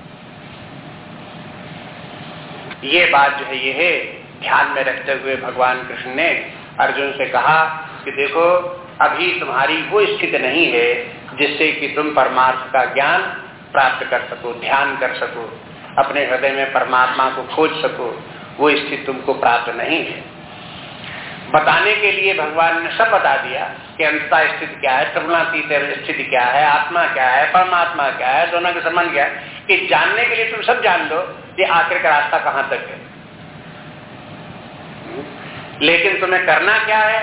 ये बात जो है ये है ध्यान में रखते हुए भगवान कृष्ण ने अर्जुन से कहा कि देखो अभी तुम्हारी वो स्थिति नहीं है जिससे कि तुम परमार्थ का ज्ञान प्राप्त कर सको, ध्यान कर सको, अपने हृदय में परमात्मा को खोज सको। वो स्थिति तुमको प्राप्त नहीं है। बताने के लिए भगवान ने सब बता दिया कि अंततः स्थिति क्या है, त्रिगुणातीत स्थिति क्या है, आत्मा क्या है, परमात्मा क्या है, दोनों का संबंध क्या है, कि जानने के लिए तुम सब जान लो कि आखिर का रास्ता कहां तक है। लेकिन तुम्हें करना क्या है?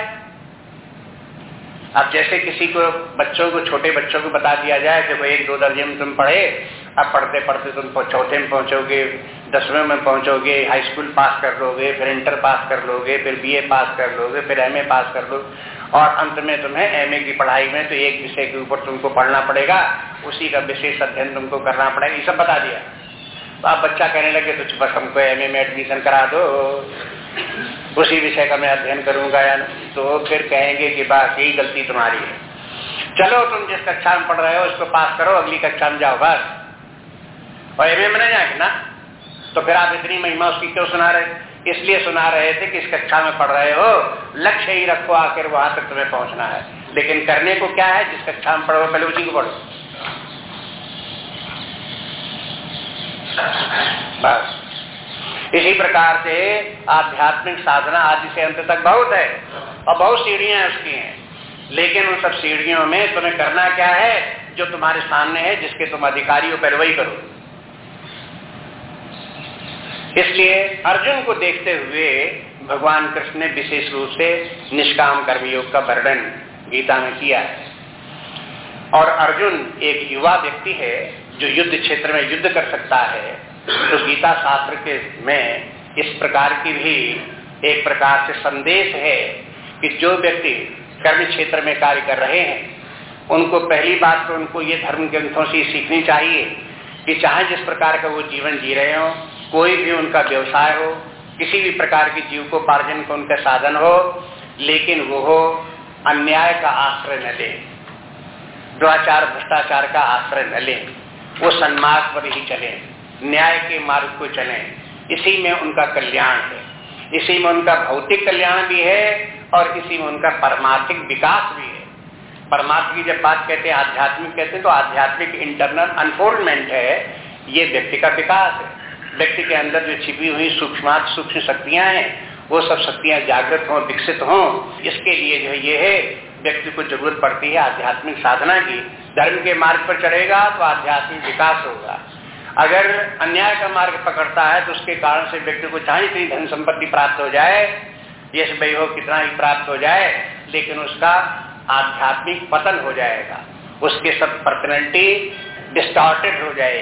अब जैसे किसी को, बच्चों को, छोटे बच्चों को बता दिया जाए कि भाई 1-2 दर्जे में तुम पढ़े, अब पढ़ते पढ़ते तुम चौथे में पहुंचोगे, 10वें में पहुंचोगे, हाई स्कूल पास कर लोगे, फिर इंटर पास कर लोगे, फिर बीए पास कर लोगे, फिर एमए पास कर लोगे, और अंत में तुम्हें एमए की पढ़ाई में तो एक विषय के ऊपर तुमको पढ़ना पड़ेगा, उसी का विशेष अध्ययन तुमको करना पड़ेगा, ये सब बता दिया। तो अब बच्चा कहने लगे तो बस हमको एमए में एडमिशन करा दो, उसी विषय का मैं अध्ययन करूंगा या नहीं। तो फिर कहेंगे कि बस यही गलती तुम्हारी है, चलो तुम जिस कक्षा में पढ़ रहे हो उसको पास करो, अगली कक्षा में जाओ बस, और एमए में नहीं जाएंगे ना। तो फिर आप इतनी महिमा उसकी क्यों सुना रहे? इसलिए सुना रहे थे कि इस कक्षा में पढ़ रहे हो, लक्ष्य ही रखो, आखिर वहां तक तुम्हें पहुंचना है। लेकिन करने को क्या है? जिस कक्षा में पढ़ो पहले उसी को पढ़ो बस। इसी प्रकार से आध्यात्मिक साधना आदि से अंत तक बहुत है और बहुत सीढ़ियां उसकी हैं, लेकिन उन सब सीढ़ियों में तुम्हें करना क्या है? जो तुम्हारे सामने है, जिसके तुम अधिकारी हो, पहले वही करो। इसलिए अर्जुन को देखते हुए भगवान कृष्ण ने विशेष रूप से निष्काम कर्मयोग का वर्णन गीता में किया है। और अर्जुन एक युवा व्यक्ति है जो युद्ध क्षेत्र में युद्ध कर सकता है। तो गीता शास्त्र के में इस प्रकार की भी एक प्रकार से संदेश है कि जो व्यक्ति कर्म क्षेत्र में कार्य कर रहे हैं उनको पहली बात तो उनको ये धर्म ग्रंथों से सीखनी चाहिए कि चाहे जिस प्रकार का वो जीवन जी रहे हो, कोई भी उनका व्यवसाय हो, किसी भी प्रकार की जीविकोपार्जन का उनका साधन हो, लेकिन वो हो अन्याय का आश्रय न ले, दुराचार भ्रष्टाचार का आश्रय न ले, वो सन्मार्ग पर ही चले, न्याय के मार्ग को चले। इसी में उनका कल्याण है, इसी में उनका भौतिक कल्याण भी है और इसी में उनका परमार्थिक विकास भी है। परमार्थ की जब बात कहते हैं, आध्यात्मिक कहते हैं, तो आध्यात्मिक इंटरनल अनफोल्डमेंट है, ये व्यक्ति का विकास है। व्यक्ति के अंदर जो छिपी हुई सूक्ष्म शक्तियां हैं वो सब शक्तियां जागृत हों, विकसित हों, इसके लिए जो ये है व्यक्ति को जरूरत पड़ती है आध्यात्मिक साधना की। धर्म के मार्ग पर चढ़ेगा तो आध्यात्मिक विकास होगा। अगर अन्याय का मार्ग पकड़ता है तो उसके कारण से व्यक्ति को चाहे इतनी धन संपत्ति प्राप्त हो जाए, यश वैभव कितना ही प्राप्त हो जाए, लेकिन उसका आध्यात्मिक पतन हो जाएगा, उसके सब पर्सनैलिटी डिस्टॉर्टेड हो जाएगी,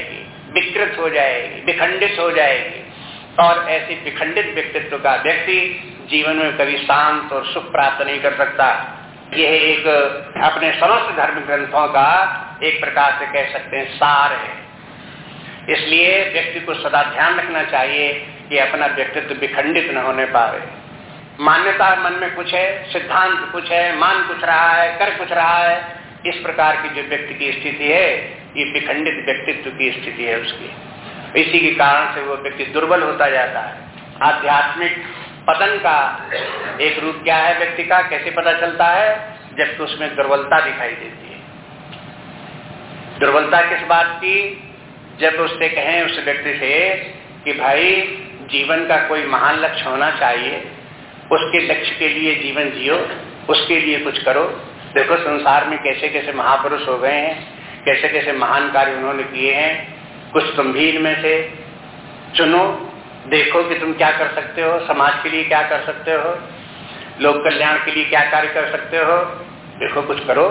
विकृत हो जाएगी, विखंडित हो जाएगी। और ऐसे विखंडित व्यक्तित्व का व्यक्ति जीवन में कभी शांत और सुख प्राप्त नहीं कर सकता। यह एक अपने समस्त धर्म ग्रंथों का एक प्रकार से कह सकते हैं सार है। इसलिए व्यक्ति को सदा ध्यान रखना चाहिए कि अपना व्यक्तित्व विखंडित न होने पाए। मान्यता मन में कुछ है, सिद्धांत कुछ है, मान कुछ रहा है, कर कुछ रहा है, इस प्रकार की जो व्यक्ति की स्थिति है ये विखंडित व्यक्तित्व की स्थिति है उसकी। इसी के कारण से वो व्यक्ति दुर्बल होता जाता है। आध्यात्मिक पतन का एक रूप क्या है व्यक्ति का, कैसे पता चलता है? जब उसमें दुर्बलता दिखाई देती है। दुर्बलता किस बात की? जब उससे कहें उस व्यक्ति से कि भाई जीवन का कोई महान लक्ष्य होना चाहिए, उसके लक्ष्य के लिए जीवन जियो, उसके लिए कुछ करो। देखो संसार में कैसे कैसे महापुरुष हो गए हैं, कैसे कैसे महान कार्य उन्होंने किए हैं। कुछ तुम भी इनमें से चुनो, देखो कि तुम क्या कर सकते हो, समाज के लिए क्या कर सकते हो, लोक कल्याण के लिए क्या कार्य कर सकते हो, देखो कुछ करो।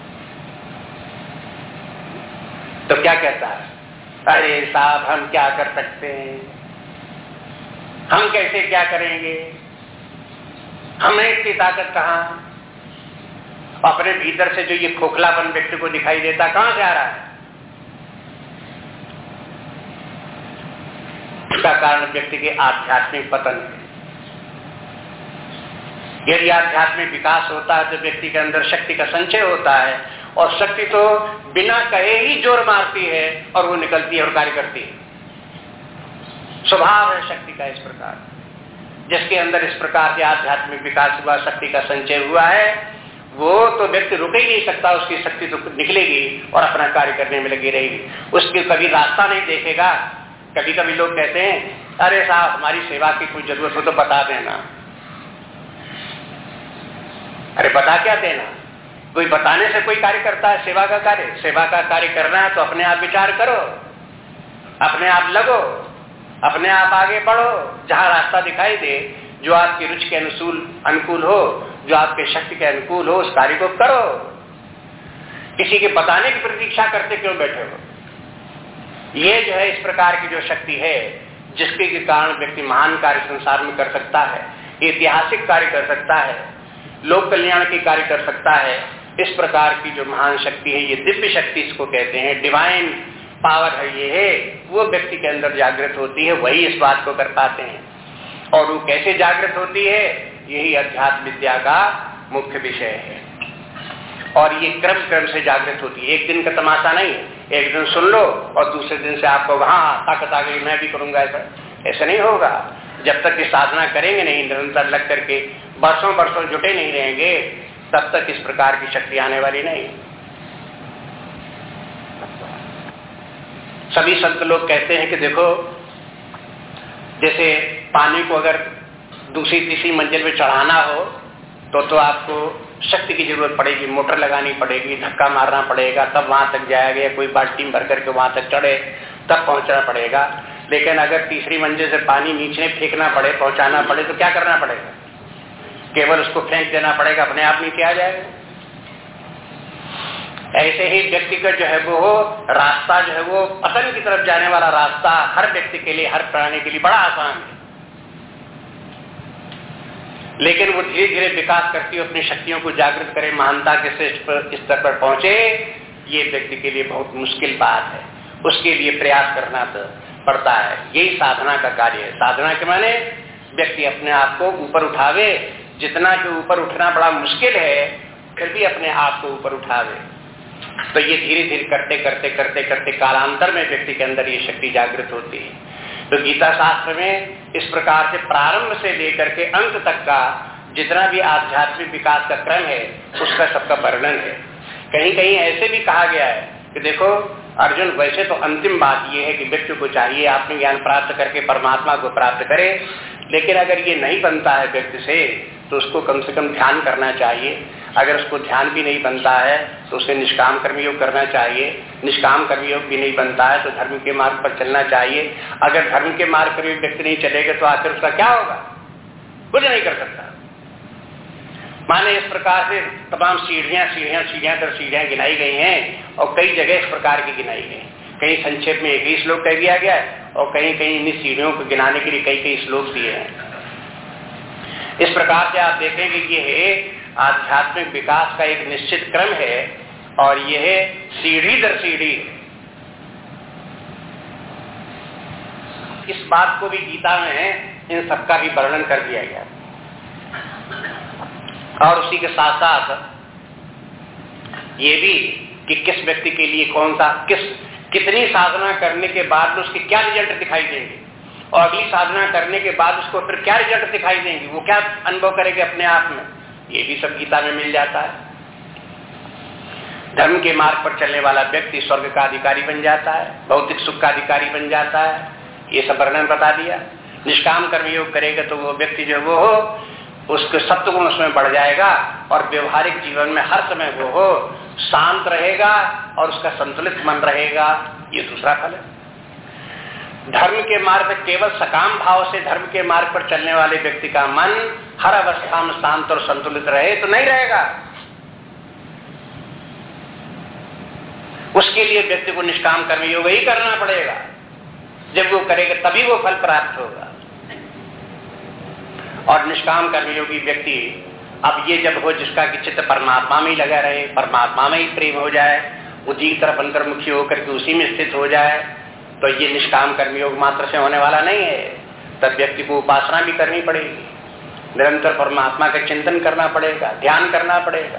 तो क्या कहता है? अरे साहब हम क्या कर सकते हैं, हम कैसे क्या करेंगे, हमें इतनी ताकत कहाँ। अपने भीतर से जो ये खोखलापन व्यक्ति को दिखाई देता कहां से आ रहा है? इसका कारण व्यक्ति के आध्यात्मिक पतन है। यदि आध्यात्मिक विकास होता है तो व्यक्ति के अंदर शक्ति का संचय होता है, और शक्ति तो बिना कहे ही जोर मारती है और वो निकलती है और कार्य करती है। स्वभाव है शक्ति का इस प्रकार। जिसके अंदर इस प्रकार के आध्यात्मिक विकास हुआ, शक्ति का संचय हुआ है, वो तो व्यक्ति रुक ही नहीं सकता, उसकी शक्ति तो निकलेगी और अपना कार्य करने में लगी रहेगी। उसकी कभी रास्ता नहीं देखेगा। कभी कभी लोग कहते हैं अरे साहब हमारी सेवा की कोई जरूरत हो तो बता देना। अरे बता क्या देना? कोई बताने से कोई कार्य करता है? सेवा का कार्य, सेवा का कार्य करना है तो अपने आप विचार करो, अपने आप लगो, अपने आप आगे बढ़ो। जहां रास्ता दिखाई दे, जो आपकी रुचि के अनुकूल हो, जो आपके शक्ति के अनुकूल हो, उस कार्य को करो। किसी के बताने की प्रतीक्षा करते क्यों बैठे हो? ये जो है इस प्रकार की जो शक्ति है, जिसके के कारण व्यक्ति महान कार्य संसार में कर सकता है, ऐतिहासिक कार्य कर सकता है, लोक कल्याण की कार्य कर सकता है। इस प्रकार की जो महान शक्ति है, ये दिव्य शक्ति इसको कहते हैं, डिवाइन पावर है, ये है वो व्यक्ति के अंदर जागृत होती है, वही इस बात को कर पाते हैं। और वो कैसे जागृत होती है, यही अध्यात्म विद्या का मुख्य विषय है। और ये क्रम क्रम से जागृत होती है, एक दिन का तमाशा नहीं। एक दिन सुन लो और दूसरे दिन से आपको वहां ताकत आ गई, मैं भी करूंगा ऐसा नहीं होगा। जब तक ये साधना करेंगे नहीं, निरंतर लग करके वर्षों वर्षों जुटे नहीं रहेंगे, तब तक इस प्रकार की शक्ति आने वाली नहीं। सभी संत लोग कहते हैं कि देखो, जैसे पानी को अगर दूसरी तीसरी मंजिल पे चढ़ाना हो तो आपको शक्ति की जरूरत पड़ेगी, मोटर लगानी पड़ेगी, धक्का मारना पड़ेगा, तब वहां तक जाएगा, या कोई बाल्टी भर करके वहां तक चढ़े तब पहुंचना पड़ेगा। लेकिन अगर तीसरी मंजिल से पानी नीचे फेंकना पड़े, पहुंचाना पड़े, तो क्या करना पड़ेगा? केवल उसको फेंक देना पड़ेगा, अपने आप नीचे आ जाएगा। ऐसे ही व्यक्ति का जो है वो रास्ता जो है वो पतन की तरफ जाने वाला रास्ता हर व्यक्ति के लिए, हर प्राणी के लिए बड़ा आसान है। लेकिन वो धीरे धीरे विकास करती हुई अपनी शक्तियों को जागृत करे, महानता के श्रेष्ठ स्तर पर पहुंचे, ये व्यक्ति के लिए बहुत मुश्किल बात है। उसके लिए प्रयास करना पड़ता है। यही साधना का कार्य है। साधना के माने व्यक्ति अपने आप को ऊपर उठावे। जितना कि ऊपर उठना बड़ा मुश्किल है, फिर भी अपने आप को ऊपर उठावे। तो ये धीरे धीरे करते करते करते करते कालांतर में व्यक्ति के अंदर ये शक्ति जागृत होती है। तो गीता शास्त्र में इस प्रकार से प्रारंभ से लेकर के अंत तक का जितना भी आध्यात्मिक विकास का क्रम है, उसका सबका वर्णन है। कहीं कहीं ऐसे भी कहा गया है कि देखो अर्जुन, वैसे तो अंतिम बात यह है कि व्यक्ति को चाहिए आत्मज्ञान प्राप्त करके परमात्मा को प्राप्त करे, लेकिन अगर ये नहीं बनता है व्यक्ति से तो उसको कम से कम ध्यान करना चाहिए। अगर उसको ध्यान भी नहीं बनता है तो उसे निष्काम कर्मयोग करना चाहिए। निष्काम कर्मयोग भी नहीं बनता है तो धर्म के मार्ग पर चलना चाहिए। अगर धर्म के मार्ग पर व्यक्ति नहीं चलेगा तो आखिर उसका क्या होगा? कुछ नहीं कर सकता। माने इस प्रकार से तमाम सीढ़ियां दर सीढ़ियां गिनाई गई हैं और कई जगह इस प्रकार की गिनाई गई। कहीं संक्षेप में एक ही श्लोक कह दिया गया है और कहीं कहीं इन सीढ़ियों को गिनाने के लिए कई कई श्लोक दिए हैं। इस प्रकार से आप देखेंगे कि यह आध्यात्मिक विकास का एक निश्चित क्रम है और यह सीढ़ी दर सीढ़ी है। इस बात को भी गीता में इन सबका भी वर्णन कर दिया गया और उसी के साथ साथ ये भी कि किस व्यक्ति के लिए कौन सा कितनी साधना करने के बाद उसके क्या रिजल्ट दिखाई देंगे और अगली साधना करने के बाद उसको फिर क्या रिजल्ट दिखाई देंगे, वो क्या अनुभव करेंगे अपने आप में, ये भी सब गीता में मिल जाता है। धर्म के मार्ग पर चलने वाला व्यक्ति स्वर्ग का अधिकारी बन जाता है, भौतिक सुख का अधिकारी बन जाता है, ये सब वर्णन बता दिया। निष्काम कर्मयोग करेगा तो वो व्यक्ति जो वो हो उसके सत्वगुण उसमें बढ़ जाएगा और व्यवहारिक जीवन में हर समय वो हो शांत रहेगा और उसका संतुलित मन रहेगा, ये दूसरा फल है। धर्म के मार्ग पर केवल सकाम भाव से धर्म के मार्ग पर चलने वाले व्यक्ति का मन हर अवस्था में शांत और संतुलित रहे तो नहीं रहेगा। उसके लिए व्यक्ति को निष्काम कर्मयोग ही करना पड़ेगा। जब वो करेगा तभी वो फल प्राप्त होगा। और निष्काम कर्मयोगी व्यक्ति अब ये जब हो जिसका कि चित्त परमात्मा में ही लगा रहे, परमात्मा में ही प्रेम हो जाए, बुद्धि की तरफ अंतर्मुखी होकर के उसी में स्थित हो जाए, तो ये निष्काम कर्मयोग मात्र से होने वाला नहीं है। तब व्यक्ति को उपासना भी करनी पड़ेगी, निरंतर परमात्मा का चिंतन करना पड़ेगा, ध्यान करना पड़ेगा।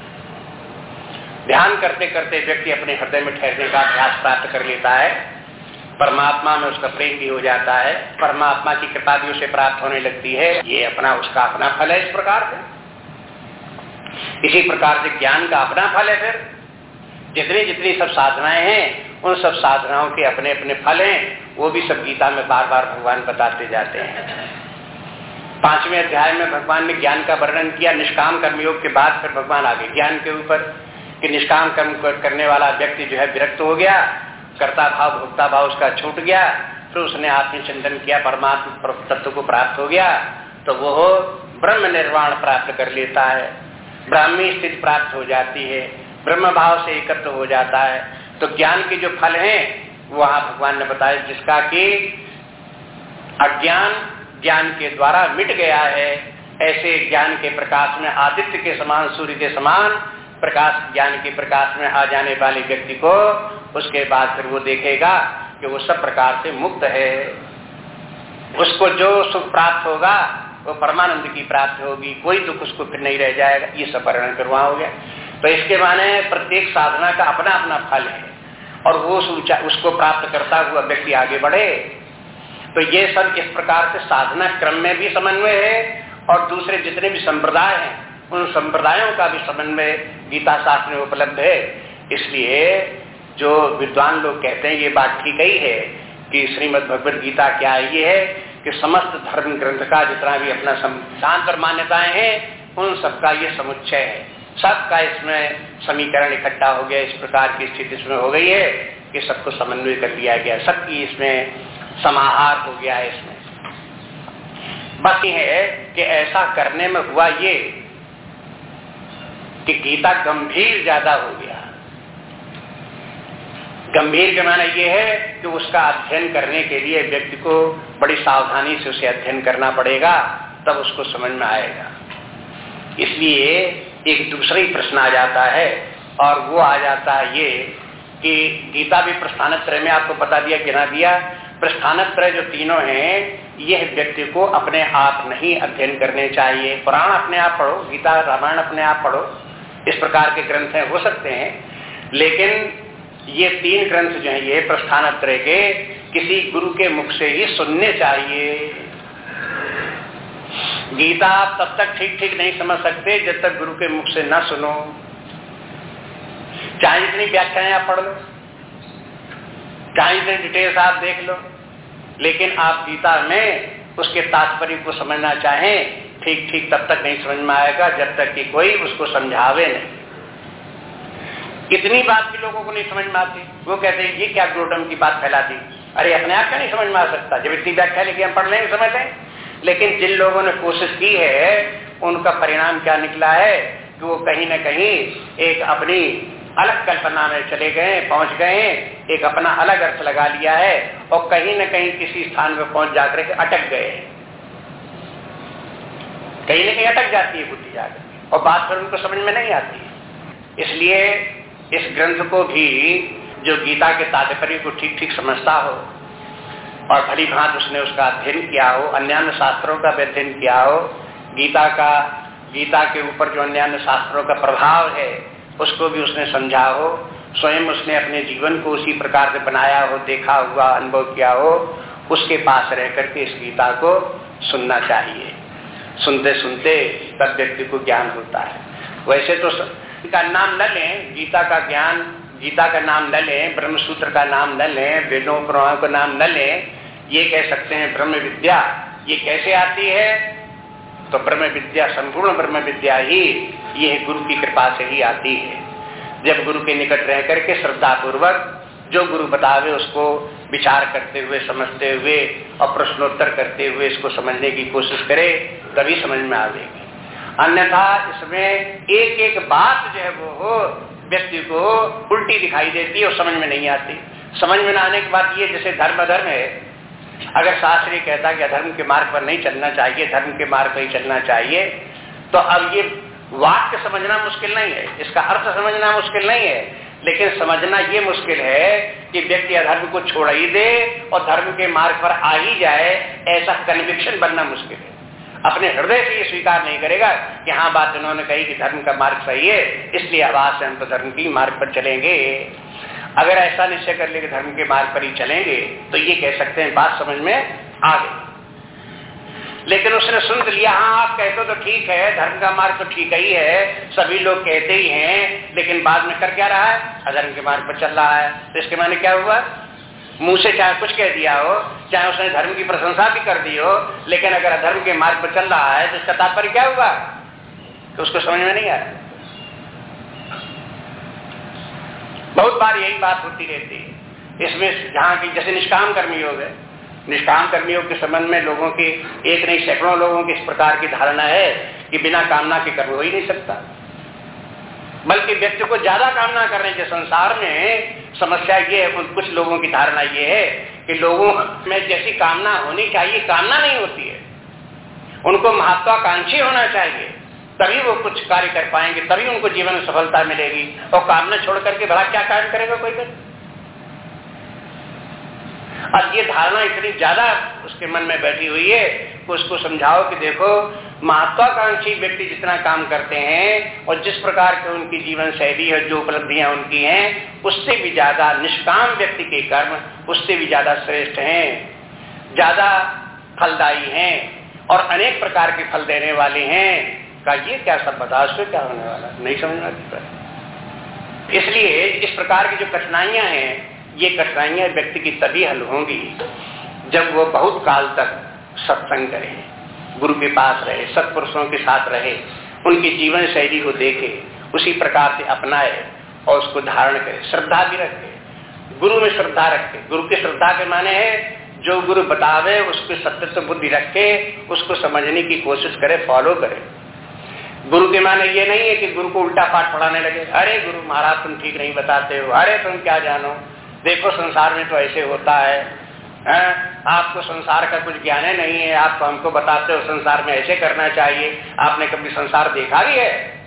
ध्यान करते करते व्यक्ति अपने हृदय में ठहरने का अभ्यास प्राप्त कर लेता है, परमात्मा में उसका प्रेम भी हो जाता है, परमात्मा की कृपा भी उसे प्राप्त होने लगती है। ये अपना उसका अपना फल है। इस प्रकार से इसी प्रकार से ज्ञान का अपना फल है। फिर जितनी जितनी सब साधनाएं हैं उन सब साधनाओं के अपने अपने फल हैं, वो भी सब गीता में बार बार भगवान बताते जाते हैं। 5वें अध्याय में भगवान ने ज्ञान का वर्णन किया। निष्काम कर्मयोग के बाद फिर भगवान आगे ज्ञान के ऊपर कि निष्काम कर्म करने वाला व्यक्ति जो है विरक्त हो गया, कर्ता भाव भोक्ता भाव उसका छूट गया, फिर उसने आत्मचिंतन किया, परमात्मा तत्व को प्राप्त हो गया, तो वो ब्रह्म निर्वाण प्राप्त कर लेता है, ब्राह्मी स्थिति प्राप्त हो जाती है, ब्रह्म भाव से एकत्र हो जाता है। तो ज्ञान के जो फल हैं वहां भगवान ने बताया, जिसका कि अज्ञान ज्ञान के द्वारा मिट गया है, ऐसे ज्ञान के प्रकाश में आदित्य के समान, सूर्य के समान प्रकाश, ज्ञान के प्रकाश में आ जाने वाले व्यक्ति को उसके बाद फिर वो देखेगा कि वो सब प्रकार से मुक्त है। उसको जो सुख प्राप्त होगा वो परमानंद की प्राप्त होगी, कोई दुख उसको फिर नहीं रह जाएगा। ये सब वर्णन करवा हो गया। तो इसके माने प्रत्येक साधना का अपना अपना फल है और वो उसको प्राप्त करता हुआ व्यक्ति आगे बढ़े। तो ये सब इस प्रकार से साधना क्रम में भी समन्वय है और दूसरे जितने भी संप्रदाय हैं उन संप्रदायों का भी समन्वय गीता शास्त्र में उपलब्ध है। इसलिए जो विद्वान लोग कहते हैं ये बात ठीक ही है कि श्रीमद् भगवद गीता क्या है, ये है कि समस्त धर्म ग्रंथ का जितना भी अपना सिद्धांत और मान्यताएं हैं उन सबका ये समुच्चय है। सबका इसमें समीकरण इकट्ठा हो गया, इस प्रकार की स्थिति इसमें हो गई है कि सबको समन्वय कर लिया गया, सबकी इसमें समाहार हो गया है। इसमें बस ये है कि ऐसा करने में हुआ ये कि गीता गंभीर ज्यादा हो गया। गंभीर के माने ये है कि उसका अध्ययन करने के लिए व्यक्ति को बड़ी सावधानी से उसे अध्ययन करना पड़ेगा, तब उसको समझ में आएगा। इसलिए एक दूसरा ही प्रश्न आ जाता है और वो आ जाता है ये कि गीता भी प्रस्थानत्रय में आपको बता दिया, गिना दिया। प्रस्थानत्रय जो तीनों हैं यह व्यक्ति को अपने आप नहीं अध्ययन करने चाहिए। पुराण अपने आप पढ़ो, गीता रामायण अपने आप पढ़ो, इस प्रकार के ग्रंथ हैं, हो सकते हैं, लेकिन ये 3 ग्रंथ जो हैं ये प्रस्थानत्रय के किसी गुरु के मुख से ही सुनने चाहिए। गीता आप तब तक ठीक ठीक नहीं समझ सकते जब तक गुरु के मुख से न सुनो। चाहे जितनी व्याख्याएं आप पढ़ लो, चाहे जितनी डिटेल्स आप देख लो, लेकिन आप गीता में उसके तात्पर्य को समझना चाहें ठीक ठीक तब तक नहीं समझ में आएगा जब तक कि कोई उसको समझावे नहीं। कितनी बात भी लोगों को नहीं समझ में आती, वो कहते हैं ये क्या ग्रोटम की बात फैला दी। अरे अपने आप क्या नहीं समझ में आ सकता, जब इतनी व्याख्या लेके हम पढ़ लेंगे समझ लें। लेकिन जिन लोगों ने कोशिश की है उनका परिणाम क्या निकला है कि वो कहीं न कहीं एक अपनी अलग कल्पना में चले गए, पहुंच गए, एक अपना अलग अर्थ लगा लिया है और कहीं न कहीं किसी स्थान पर पहुंच जाकर के अटक गए। कहीं न कहीं अटक जाती है बुद्धि जाकर और बात फिर उनको समझ में नहीं आती। इसलिए इस ग्रंथ को भी जो गीता के तात्पर्य को ठीक ठीक समझता हो और भली भांति उसने उसका अध्ययन किया हो, अन्य शास्त्रों का भी अध्ययन किया हो, गीता के ऊपर जो अन्य शास्त्रों का प्रभाव है उसको भी उसने समझा हो, स्वयं उसने अपने जीवन को उसी प्रकार से बनाया हो, देखा हुआ, अनुभव किया हो, उसके पास रह करके इस गीता को सुनना चाहिए। सुनते सुनते तब व्यक्ति को ज्ञान होता है। वैसे तो का नाम न लें, गीता का ज्ञान, गीता का नाम न लें, ब्रह्मसूत्र का नाम न लें, वेदों पुराणों का नाम न लें, ये कह सकते हैं ब्रह्म विद्या। ये कैसे आती है? तो ब्रह्म विद्या, संपूर्ण ब्रह्म विद्या ही ये गुरु की कृपा से ही आती है। जब गुरु के निकट रह करके श्रद्धा पूर्वक जो गुरु बतावे उसको विचार करते हुए, समझते हुए और प्रश्नोत्तर करते हुए इसको समझने की कोशिश करे, तभी समझ में आवेगी। अन्यथा इसमें एक एक बात जो है वो व्यक्ति को उल्टी दिखाई देती है और समझ में नहीं आती। समझ में न आने की बात ये, जैसे धर्म अधर्म है, अगर शास्त्र ये कहता है कि अधर्म के मार्ग पर नहीं चलना चाहिए, धर्म के मार्ग पर ही चलना चाहिए, तो अब ये वाक्य समझना मुश्किल नहीं है, इसका अर्थ समझना मुश्किल नहीं है, लेकिन समझना ये मुश्किल है कि व्यक्ति अधर्म को छोड़ ही दे और धर्म के मार्ग पर आ ही जाए, ऐसा कन्विक्शन बनना मुश्किल है। अपने हृदय से ये स्वीकार नहीं करेगा कि हाँ बात उन्होंने कही कि धर्म का मार्ग सही है, इसलिए आवाज से हम तो धर्म की मार्ग पर चलेंगे। अगर ऐसा निश्चय कर ले कि धर्म के मार्ग पर ही चलेंगे तो ये कह सकते हैं बात समझ में आ गई। लेकिन उसने सुन लिया, हाँ आप कहते हो तो ठीक है, धर्म का मार्ग तो ठीक ही है, सभी लोग कहते ही हैं, लेकिन बाद में कर क्या रहा है? अधर्म के मार्ग पर चल रहा है। तो इसके माने क्या हुआ? मुंह से चाहे कुछ कह दिया हो, चाहे उसने धर्म की प्रशंसा भी कर दी हो, लेकिन अगर अधर्म के मार्ग पर चल रहा है तो इसका तात्पर्य क्या हुआ? तो उसको समझ में नहीं आया। बहुत बार यही बात होती रहती है इसमें, जहाँ की जैसे निष्काम कर्मयोग है, निष्काम कर्मयोग के संबंध में लोगों की एक नहीं सैकड़ों लोगों की इस प्रकार की धारणा है कि बिना कामना के कर्म हो ही नहीं सकता, बल्कि व्यक्ति को ज्यादा कामना करने के संसार में समस्या ये है, कुछ लोगों की धारणा ये है कि लोगों में जैसी कामना होनी चाहिए कामना नहीं होती है। उनको महत्वाकांक्षी होना चाहिए, तभी वो कुछ कार्य कर पाएंगे, तभी उनको जीवन में सफलता मिलेगी। और कामना छोड़ करके भला क्या कार्य करेगा कोई व्यक्ति? अब ये धारणा इतनी ज्यादा उसके मन में बैठी हुई है कि उसको समझाओ कि देखो, महत्वाकांक्षी व्यक्ति जितना काम करते हैं और जिस प्रकार की उनकी जीवन शैली है, जो उपलब्धियां उनकी हैं, उससे भी ज्यादा निष्काम व्यक्ति के कर्म उससे भी ज्यादा श्रेष्ठ हैं, ज्यादा फलदायी हैं और अनेक प्रकार के फल देने वाले हैं। का ये क्या सब बता, उससे क्या होने वाला? नहीं समझ में आती। इसलिए इस प्रकार की जो कठिनाइयां हैं, ये कठिनाइयां व्यक्ति की तभी हल होंगी जब वो बहुत काल तक सत्संग करे, गुरु के पास रहे, सत्पुरुषों के साथ रहे, उनकी जीवन शैली को देखे, उसी प्रकार से अपनाए और उसको धारण करे, श्रद्धा भी रखे, गुरु में श्रद्धा रखे। गुरु की श्रद्धा के माने है जो गुरु बतावे उसकी सत्यत्व बुद्धि रखे, उसको समझने की कोशिश करे, फॉलो करे। गुरु के माने ये नहीं है कि गुरु को उल्टा पाठ पढ़ाने लगे, अरे गुरु महाराज तुम ठीक नहीं बताते हो, अरे तुम क्या जानो, देखो संसार में तो ऐसे होता है, आपको संसार का कुछ ज्ञान है नहीं है, आप हमको बताते हो संसार में ऐसे करना चाहिए, आपने कभी संसार देखा भी है?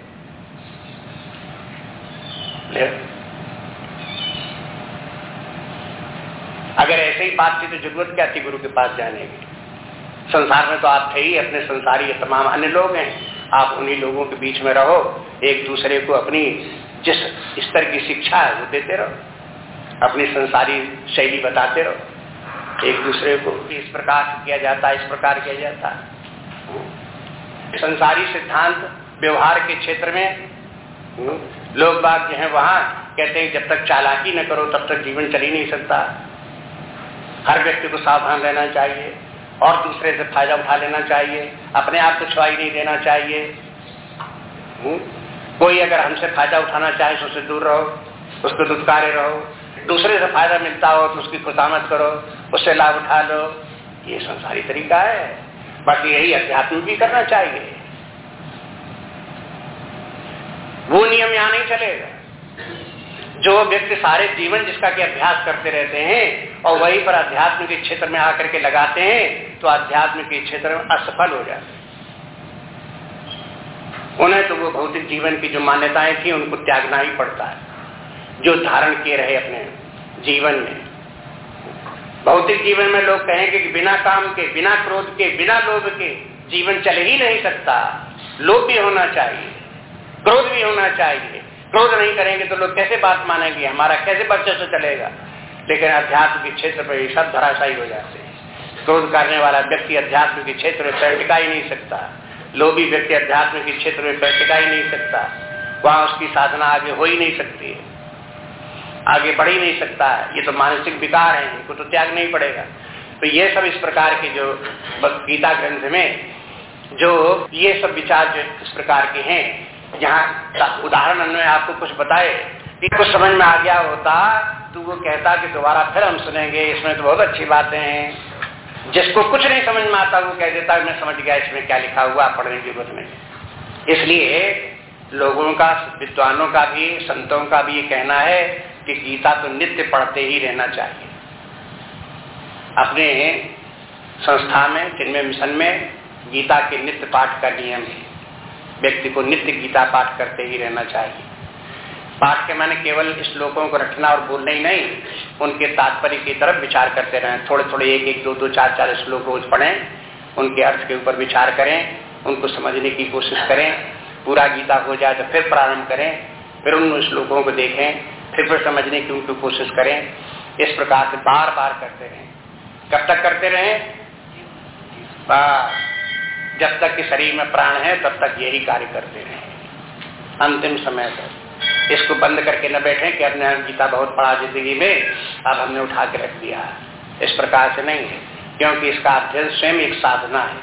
अगर ऐसे ही बात थी तो जरूरत क्या थी गुरु के पास जाने की? संसार में तो आप थे ही, अपने संसारी तमाम अन्य लोग हैं, आप उन्हीं लोगों के बीच में रहो, एक दूसरे को अपनी जिस स्तर की शिक्षा है वो देते रहो, अपनी संसारी शैली बताते रहो एक दूसरे को, इस प्रकार किया जाता है, इस प्रकार किया जाता है। संसारी सिद्धांत व्यवहार के क्षेत्र में लोग बात जो है वहां कहते हैं जब तक चालाकी न करो तब तक जीवन चल ही नहीं सकता। हर व्यक्ति को सावधान रहना चाहिए और दूसरे से फायदा उठा लेना चाहिए, अपने आप को छुआई नहीं देना चाहिए। कोई अगर हमसे फायदा उठाना चाहे तो उससे दूर रहो, उसको दुत्कारे रहो, दूसरे से फायदा मिलता हो तो उसकी खुशामद करो, उससे लाभ उठा लो। ये संसारी तरीका है, बाकी यही अध्यात्म भी करना चाहिए। वो नियम यहाँ नहीं चलेगा। जो व्यक्ति सारे जीवन जिसका कि अभ्यास करते रहते हैं और वहीं पर अध्यात्म के क्षेत्र में आकर के लगाते हैं तो अध्यात्म के क्षेत्र में असफल हो जाते हैं। उन्हें तो वो भौतिक जीवन की जो मान्यताएं थी उनको त्यागना ही पड़ता है, जो धारण किए रहे अपने जीवन में। भौतिक जीवन में लोग कहेंगे कि बिना काम के, बिना क्रोध के, बिना लोभ के जीवन चल ही नहीं सकता। लोभ भी होना चाहिए, क्रोध भी होना चाहिए। क्रोध नहीं करेंगे तो लोग कैसे बात मानेंगे, हमारा कैसे वर्चस्व चलेगा। लेकिन अध्यात्म के क्षेत्र पर ये सब धराशायी हो जाते हैं। क्रोध करने वाला व्यक्ति अध्यात्म के क्षेत्र में पैर टिका ही नहीं सकता। लोभी व्यक्ति अध्यात्म के क्षेत्र में पैर टिका ही नहीं सकता। वहां उसकी साधना आगे हो ही नहीं सकती है, आगे बढ़ ही नहीं सकता है। ये तो मानसिक विकार है, इनको तो त्यागना ही पड़ेगा। तो ये सब इस प्रकार के जो गीता ग्रंथ में जो ये सब विचार जो इस प्रकार के हैं, यहाँ उदाहरण हमने आपको कुछ बताए कि कुछ समझ में आ गया होता तो वो कहता कि दोबारा फिर हम सुनेंगे, इसमें तो बहुत अच्छी बातें हैं। जिसको कुछ नहीं समझ में आता वो कह देता मैं समझ गया इसमें क्या लिखा हुआ, पढ़ने की जरूरत नहीं। इसलिए लोगों का, विद्वानों का भी, संतों का भी ये कहना है कि गीता तो नित्य पढ़ते ही रहना चाहिए। अपने संस्था में, चिन्मय मिशन में गीता के नित्य पाठ का नियम है। व्यक्ति को नित्य गीता पाठ करते ही रहना चाहिए। पाठ के माने केवल श्लोकों को रटना और बोलना ही नहीं, उनके तात्पर्य की तरफ विचार करते रहें। थोड़े थोड़े एक एक, दो दो, चार चार श्लोक रोज पढ़ें, उनके अर्थ के ऊपर विचार करें, उनको समझने की कोशिश करें। पूरा गीता हो जाए तो फिर प्रारंभ करें, फिर उन श्लोकों को देखें, फिर समझने की उनको कोशिश करें। इस प्रकार से बार बार करते रहें। कब तक करते रहें? जब तक कि शरीर में प्राण है तब तक यही कार्य करते रहें, अंतिम समय तक। इसको बंद करके न बैठे कि अपने गीता बहुत पढ़ा जिंदगी में, अब हमने उठा के रख दिया। इस प्रकार से नहीं है, क्योंकि इसका अध्ययन स्वयं एक साधना है।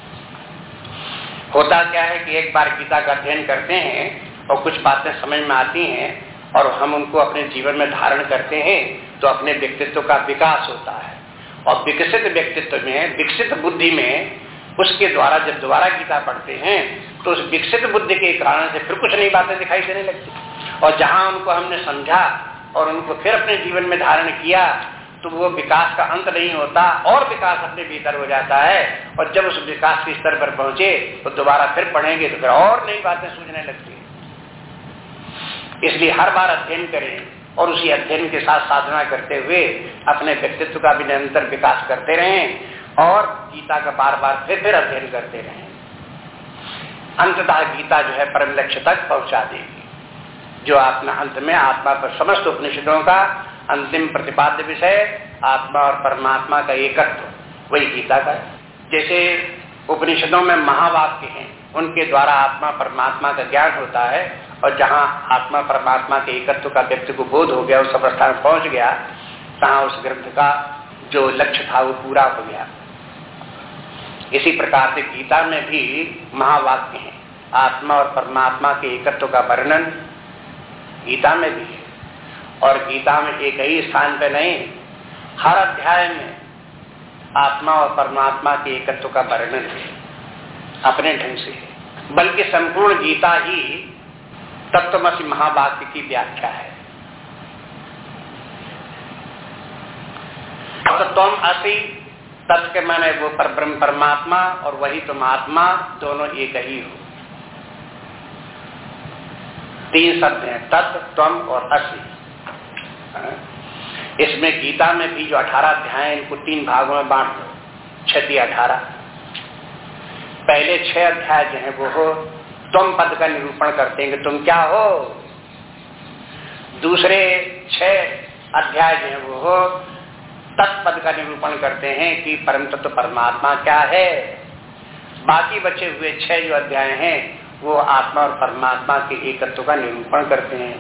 होता क्या है कि एक बार गीता का अध्ययन करते हैं और कुछ बातें समझ में आती हैं और हम उनको अपने जीवन में धारण करते हैं तो अपने व्यक्तित्व का विकास होता है। और विकसित व्यक्तित्व में, विकसित बुद्धि में, उसके द्वारा जब दोबारा गीता पढ़ते हैं तो उस विकसित बुद्धि के कारण से फिर कुछ नई बातें दिखाई देने लगती। और जहां उनको हमने समझा और उनको फिर अपने जीवन में धारण किया तो वो विकास का अंत नहीं होता और विकास अपने भीतर हो जाता है। और जब उस विकास के स्तर पर पहुंचे तो दोबारा फिर पढ़ेंगे तो फिर और नई बातें सूझने लगती है। इसलिए हर बार अध्ययन करें और उसी अध्ययन के साथ साधना करते हुए अपने व्यक्तित्व का भी निरंतर विकास करते रहें और गीता का बार बार फिर अध्ययन करते रहें। अंततः गीता जो है परम लक्ष्य तक पहुंचा देगी, जो अपना अंत में आत्मा पर समस्त उपनिषदों का अंतिम प्रतिपाद्य विषय आत्मा और परमात्मा का एकत्व, वही गीता का। जैसे उपनिषदों में महावाक्य हैं, उनके द्वारा आत्मा परमात्मा का ज्ञान होता है और जहाँ आत्मा परमात्मा के एकत्व का व्यक्ति को बोध हो गया, उस अवस्था में पहुंच गया, तहाँ उस ग्रंथ का जो लक्ष्य था वो पूरा हो गया। इसी प्रकार से गीता में भी महावाक्य हैं, आत्मा और परमात्मा के एकत्व का वर्णन गीता में भी है। और गीता में एक ही स्थान पे नहीं, हर अध्याय में आत्मा और परमात्मा के एकत्व का वर्णन है अपने ढंग से, बल्कि संपूर्ण गीता ही तत्वमसि महावाक्य की व्याख्या है। तुम असि, तत् के माने वो परब्रह्म परमात्मा और वही तुम आत्मा, दोनों एक ही हो। तीन शब्द हैं, तत्, त्वम और असि। इसमें गीता में भी जो 18 अध्याय हैं, इनको 3 भागों में बांट दो, 6 × 18। पहले 6 अध्याय जो है वो हो तुम पद का निरूपण करते हैं कि तुम क्या हो। दूसरे 6 अध्याय जो है वो हो तत्पद का निरूपण करते हैं कि परम तत्व परमात्मा क्या है। बाकी बचे हुए 6 जो अध्याय हैं वो आत्मा और परमात्मा के एकत्व का निरूपण करते हैं।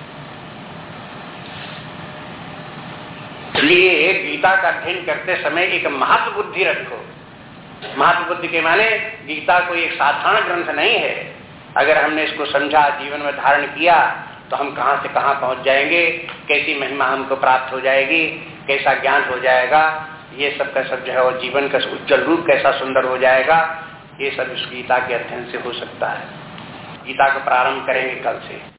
इसलिए गीता का अध्ययन करते समय एक महत्व बुद्धि रखो। महत्व बुद्धि के माने गीता कोई एक साधारण ग्रंथ नहीं है। अगर हमने इसको समझा, जीवन में धारण किया, तो हम कहां से कहां पहुंच जाएंगे, कैसी महिमा हमको प्राप्त हो जाएगी, कैसा ज्ञान हो जाएगा, ये सब का सब जो है और जीवन का उज्जवल रूप कैसा सुंदर हो जाएगा, ये सब इस गीता के अध्ययन से हो सकता है। गीता को प्रारंभ करेंगे कल से।